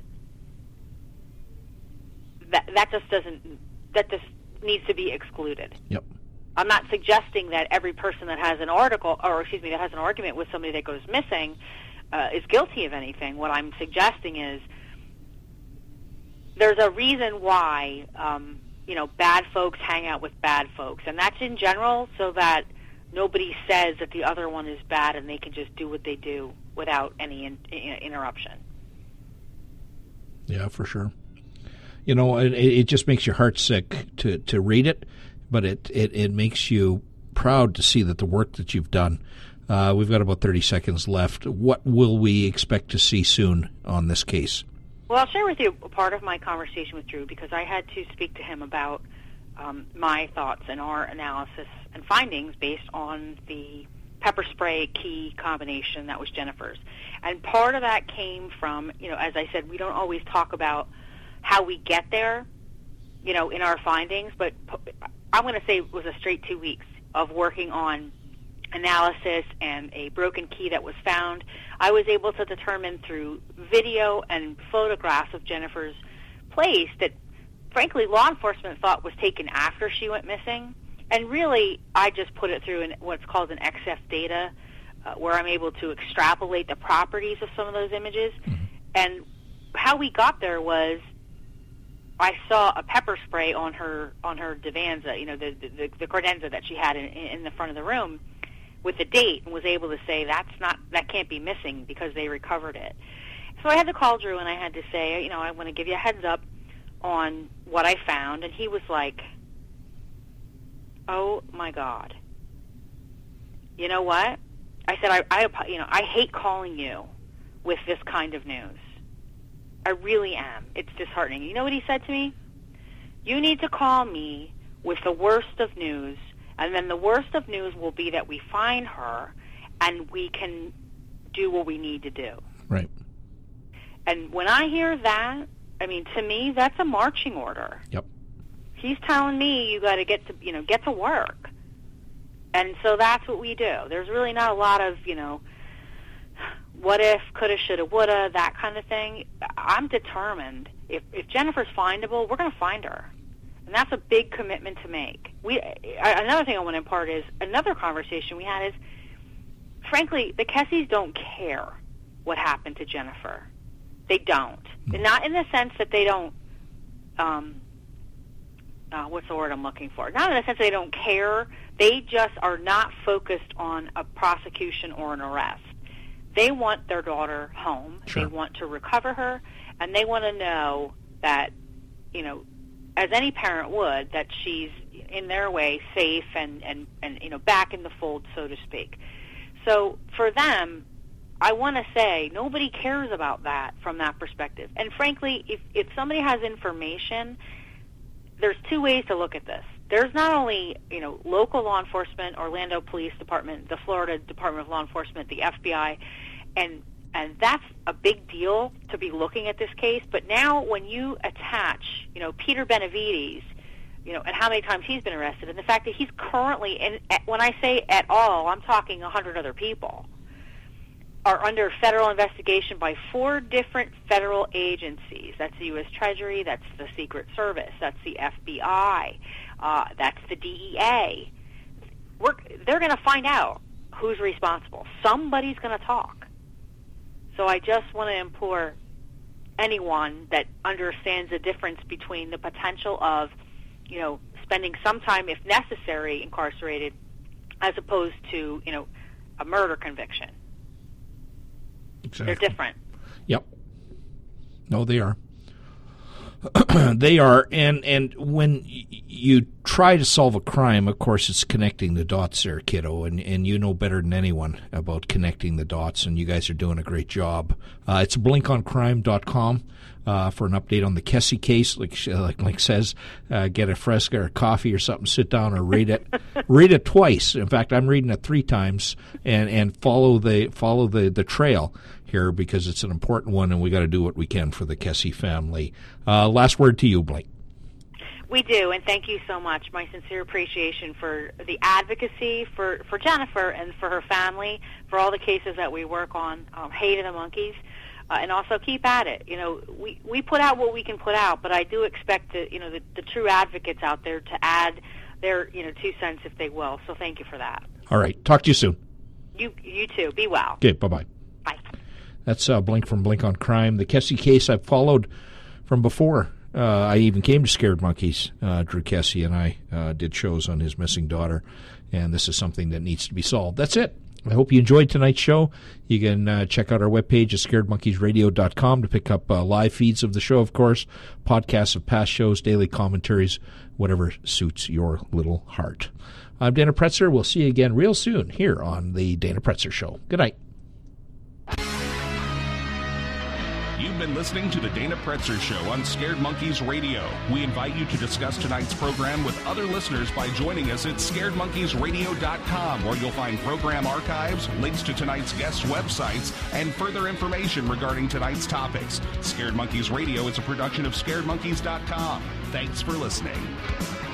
That just needs to be excluded. Yep. I'm not suggesting that every person that has an argument with somebody that goes missing is guilty of anything. What I'm suggesting is there's a reason why bad folks hang out with bad folks, and that's in general so that nobody says that the other one is bad and they can just do what they do without any interruption. Yeah, for sure. It just makes your heart sick to read it. But it makes you proud to see that the work that you've done. We've got about 30 seconds left. What will we expect to see soon on this case? Well, I'll share with you a part of my conversation with Drew because I had to speak to him about my thoughts and our analysis and findings based on the pepper spray key combination that was Jennifer's. And part of that came from, as I said, we don't always talk about how we get there, in our findings, but I'm going to say it was a straight 2 weeks of working on analysis and a broken key that was found. I was able to determine through video and photographs of Jennifer's place that, frankly, law enforcement thought was taken after she went missing. And really, I just put it through what's called an XF data, where I'm able to extrapolate the properties of some of those images. Mm-hmm. And how we got there was I saw a pepper spray on her Divanza, the credenza that she had in the front of the room with the date, and was able to say that can't be missing because they recovered it. So I had to call Drew and I had to say, I want to give you a heads up on what I found, and he was like, "Oh my God." You know what? I said, I hate calling you with this kind of news. I really am. It's disheartening. You know what he said to me? You need to call me with the worst of news, and then the worst of news will be that we find her and we can do what we need to do. Right. And when I hear that, to me, that's a marching order. Yep. He's telling me you got to get to work. And so that's what we do. There's really not a lot of, what if, coulda, shoulda, woulda, that kind of thing. I'm determined. If Jennifer's findable, we're going to find her. And that's a big commitment to make. Another thing I want to impart is, another conversation we had is, frankly, the Kessies don't care what happened to Jennifer. They don't. Mm-hmm. Not in the sense that they don't, what's the word I'm looking for? Not in the sense that they don't care. They just are not focused on a prosecution or an arrest. They want their daughter home. Sure. They want to recover her, and they want to know that, as any parent would, that she's in their way safe and back in the fold, so to speak. So for them, I want to say nobody cares about that from that perspective. And frankly, if somebody has information, there's two ways to look at this. There's not only, local law enforcement, Orlando Police Department, the Florida Department of Law Enforcement, the FBI, and And that's a big deal to be looking at this case. But now when you attach, Peter Benavides, and how many times he's been arrested, and the fact that he's currently, and when I say at all, I'm talking 100 other people, are under federal investigation by 4 different federal agencies. That's the U.S. Treasury, that's the Secret Service, that's the FBI, that's the DEA. They're going to find out who's responsible. Somebody's going to talk. So I just want to implore anyone that understands the difference between the potential of, spending some time, if necessary, incarcerated, as opposed to, a murder conviction. Exactly. They're different. Yep. No, they are. They are, and when you try to solve a crime, of course, it's connecting the dots there, kiddo, and you know better than anyone about connecting the dots, and you guys are doing a great job. It's blinkoncrime.com for an update on the Kesse case. Like says, get a Fresca or coffee or something, sit down or read it. Read it twice. In fact, I'm reading it 3 times, and follow the trail here, because it's an important one, and we got to do what we can for the Kesse family. Last word to you, Blake. We do, and thank you so much. My sincere appreciation for the advocacy for Jennifer and for her family, for all the cases that we work on. Hate of the monkeys, and also keep at it. We put out what we can put out, but I do expect the true advocates out there to add their 2 cents if they will. So thank you for that. All right, talk to you soon. You too. Be well. Okay, bye-bye. Bye. That's Blink from Blink on Crime. The Kesse case I've followed from before. I even came to Scared Monkeys. Drew Kesse and I did shows on his missing daughter, and this is something that needs to be solved. That's it. I hope you enjoyed tonight's show. You can check out our webpage at scaredmonkeysradio.com to pick up live feeds of the show, of course, podcasts of past shows, daily commentaries, whatever suits your little heart. I'm Dana Pretzer. We'll see you again real soon here on the Dana Pretzer Show. Good night. You've been listening to the Dana Pretzer Show on Scared Monkeys Radio. We invite you to discuss tonight's program with other listeners by joining us at scaredmonkeysradio.com, where you'll find program archives, links to tonight's guests' websites, and further information regarding tonight's topics. Scared Monkeys Radio is a production of scaredmonkeys.com. Thanks for listening.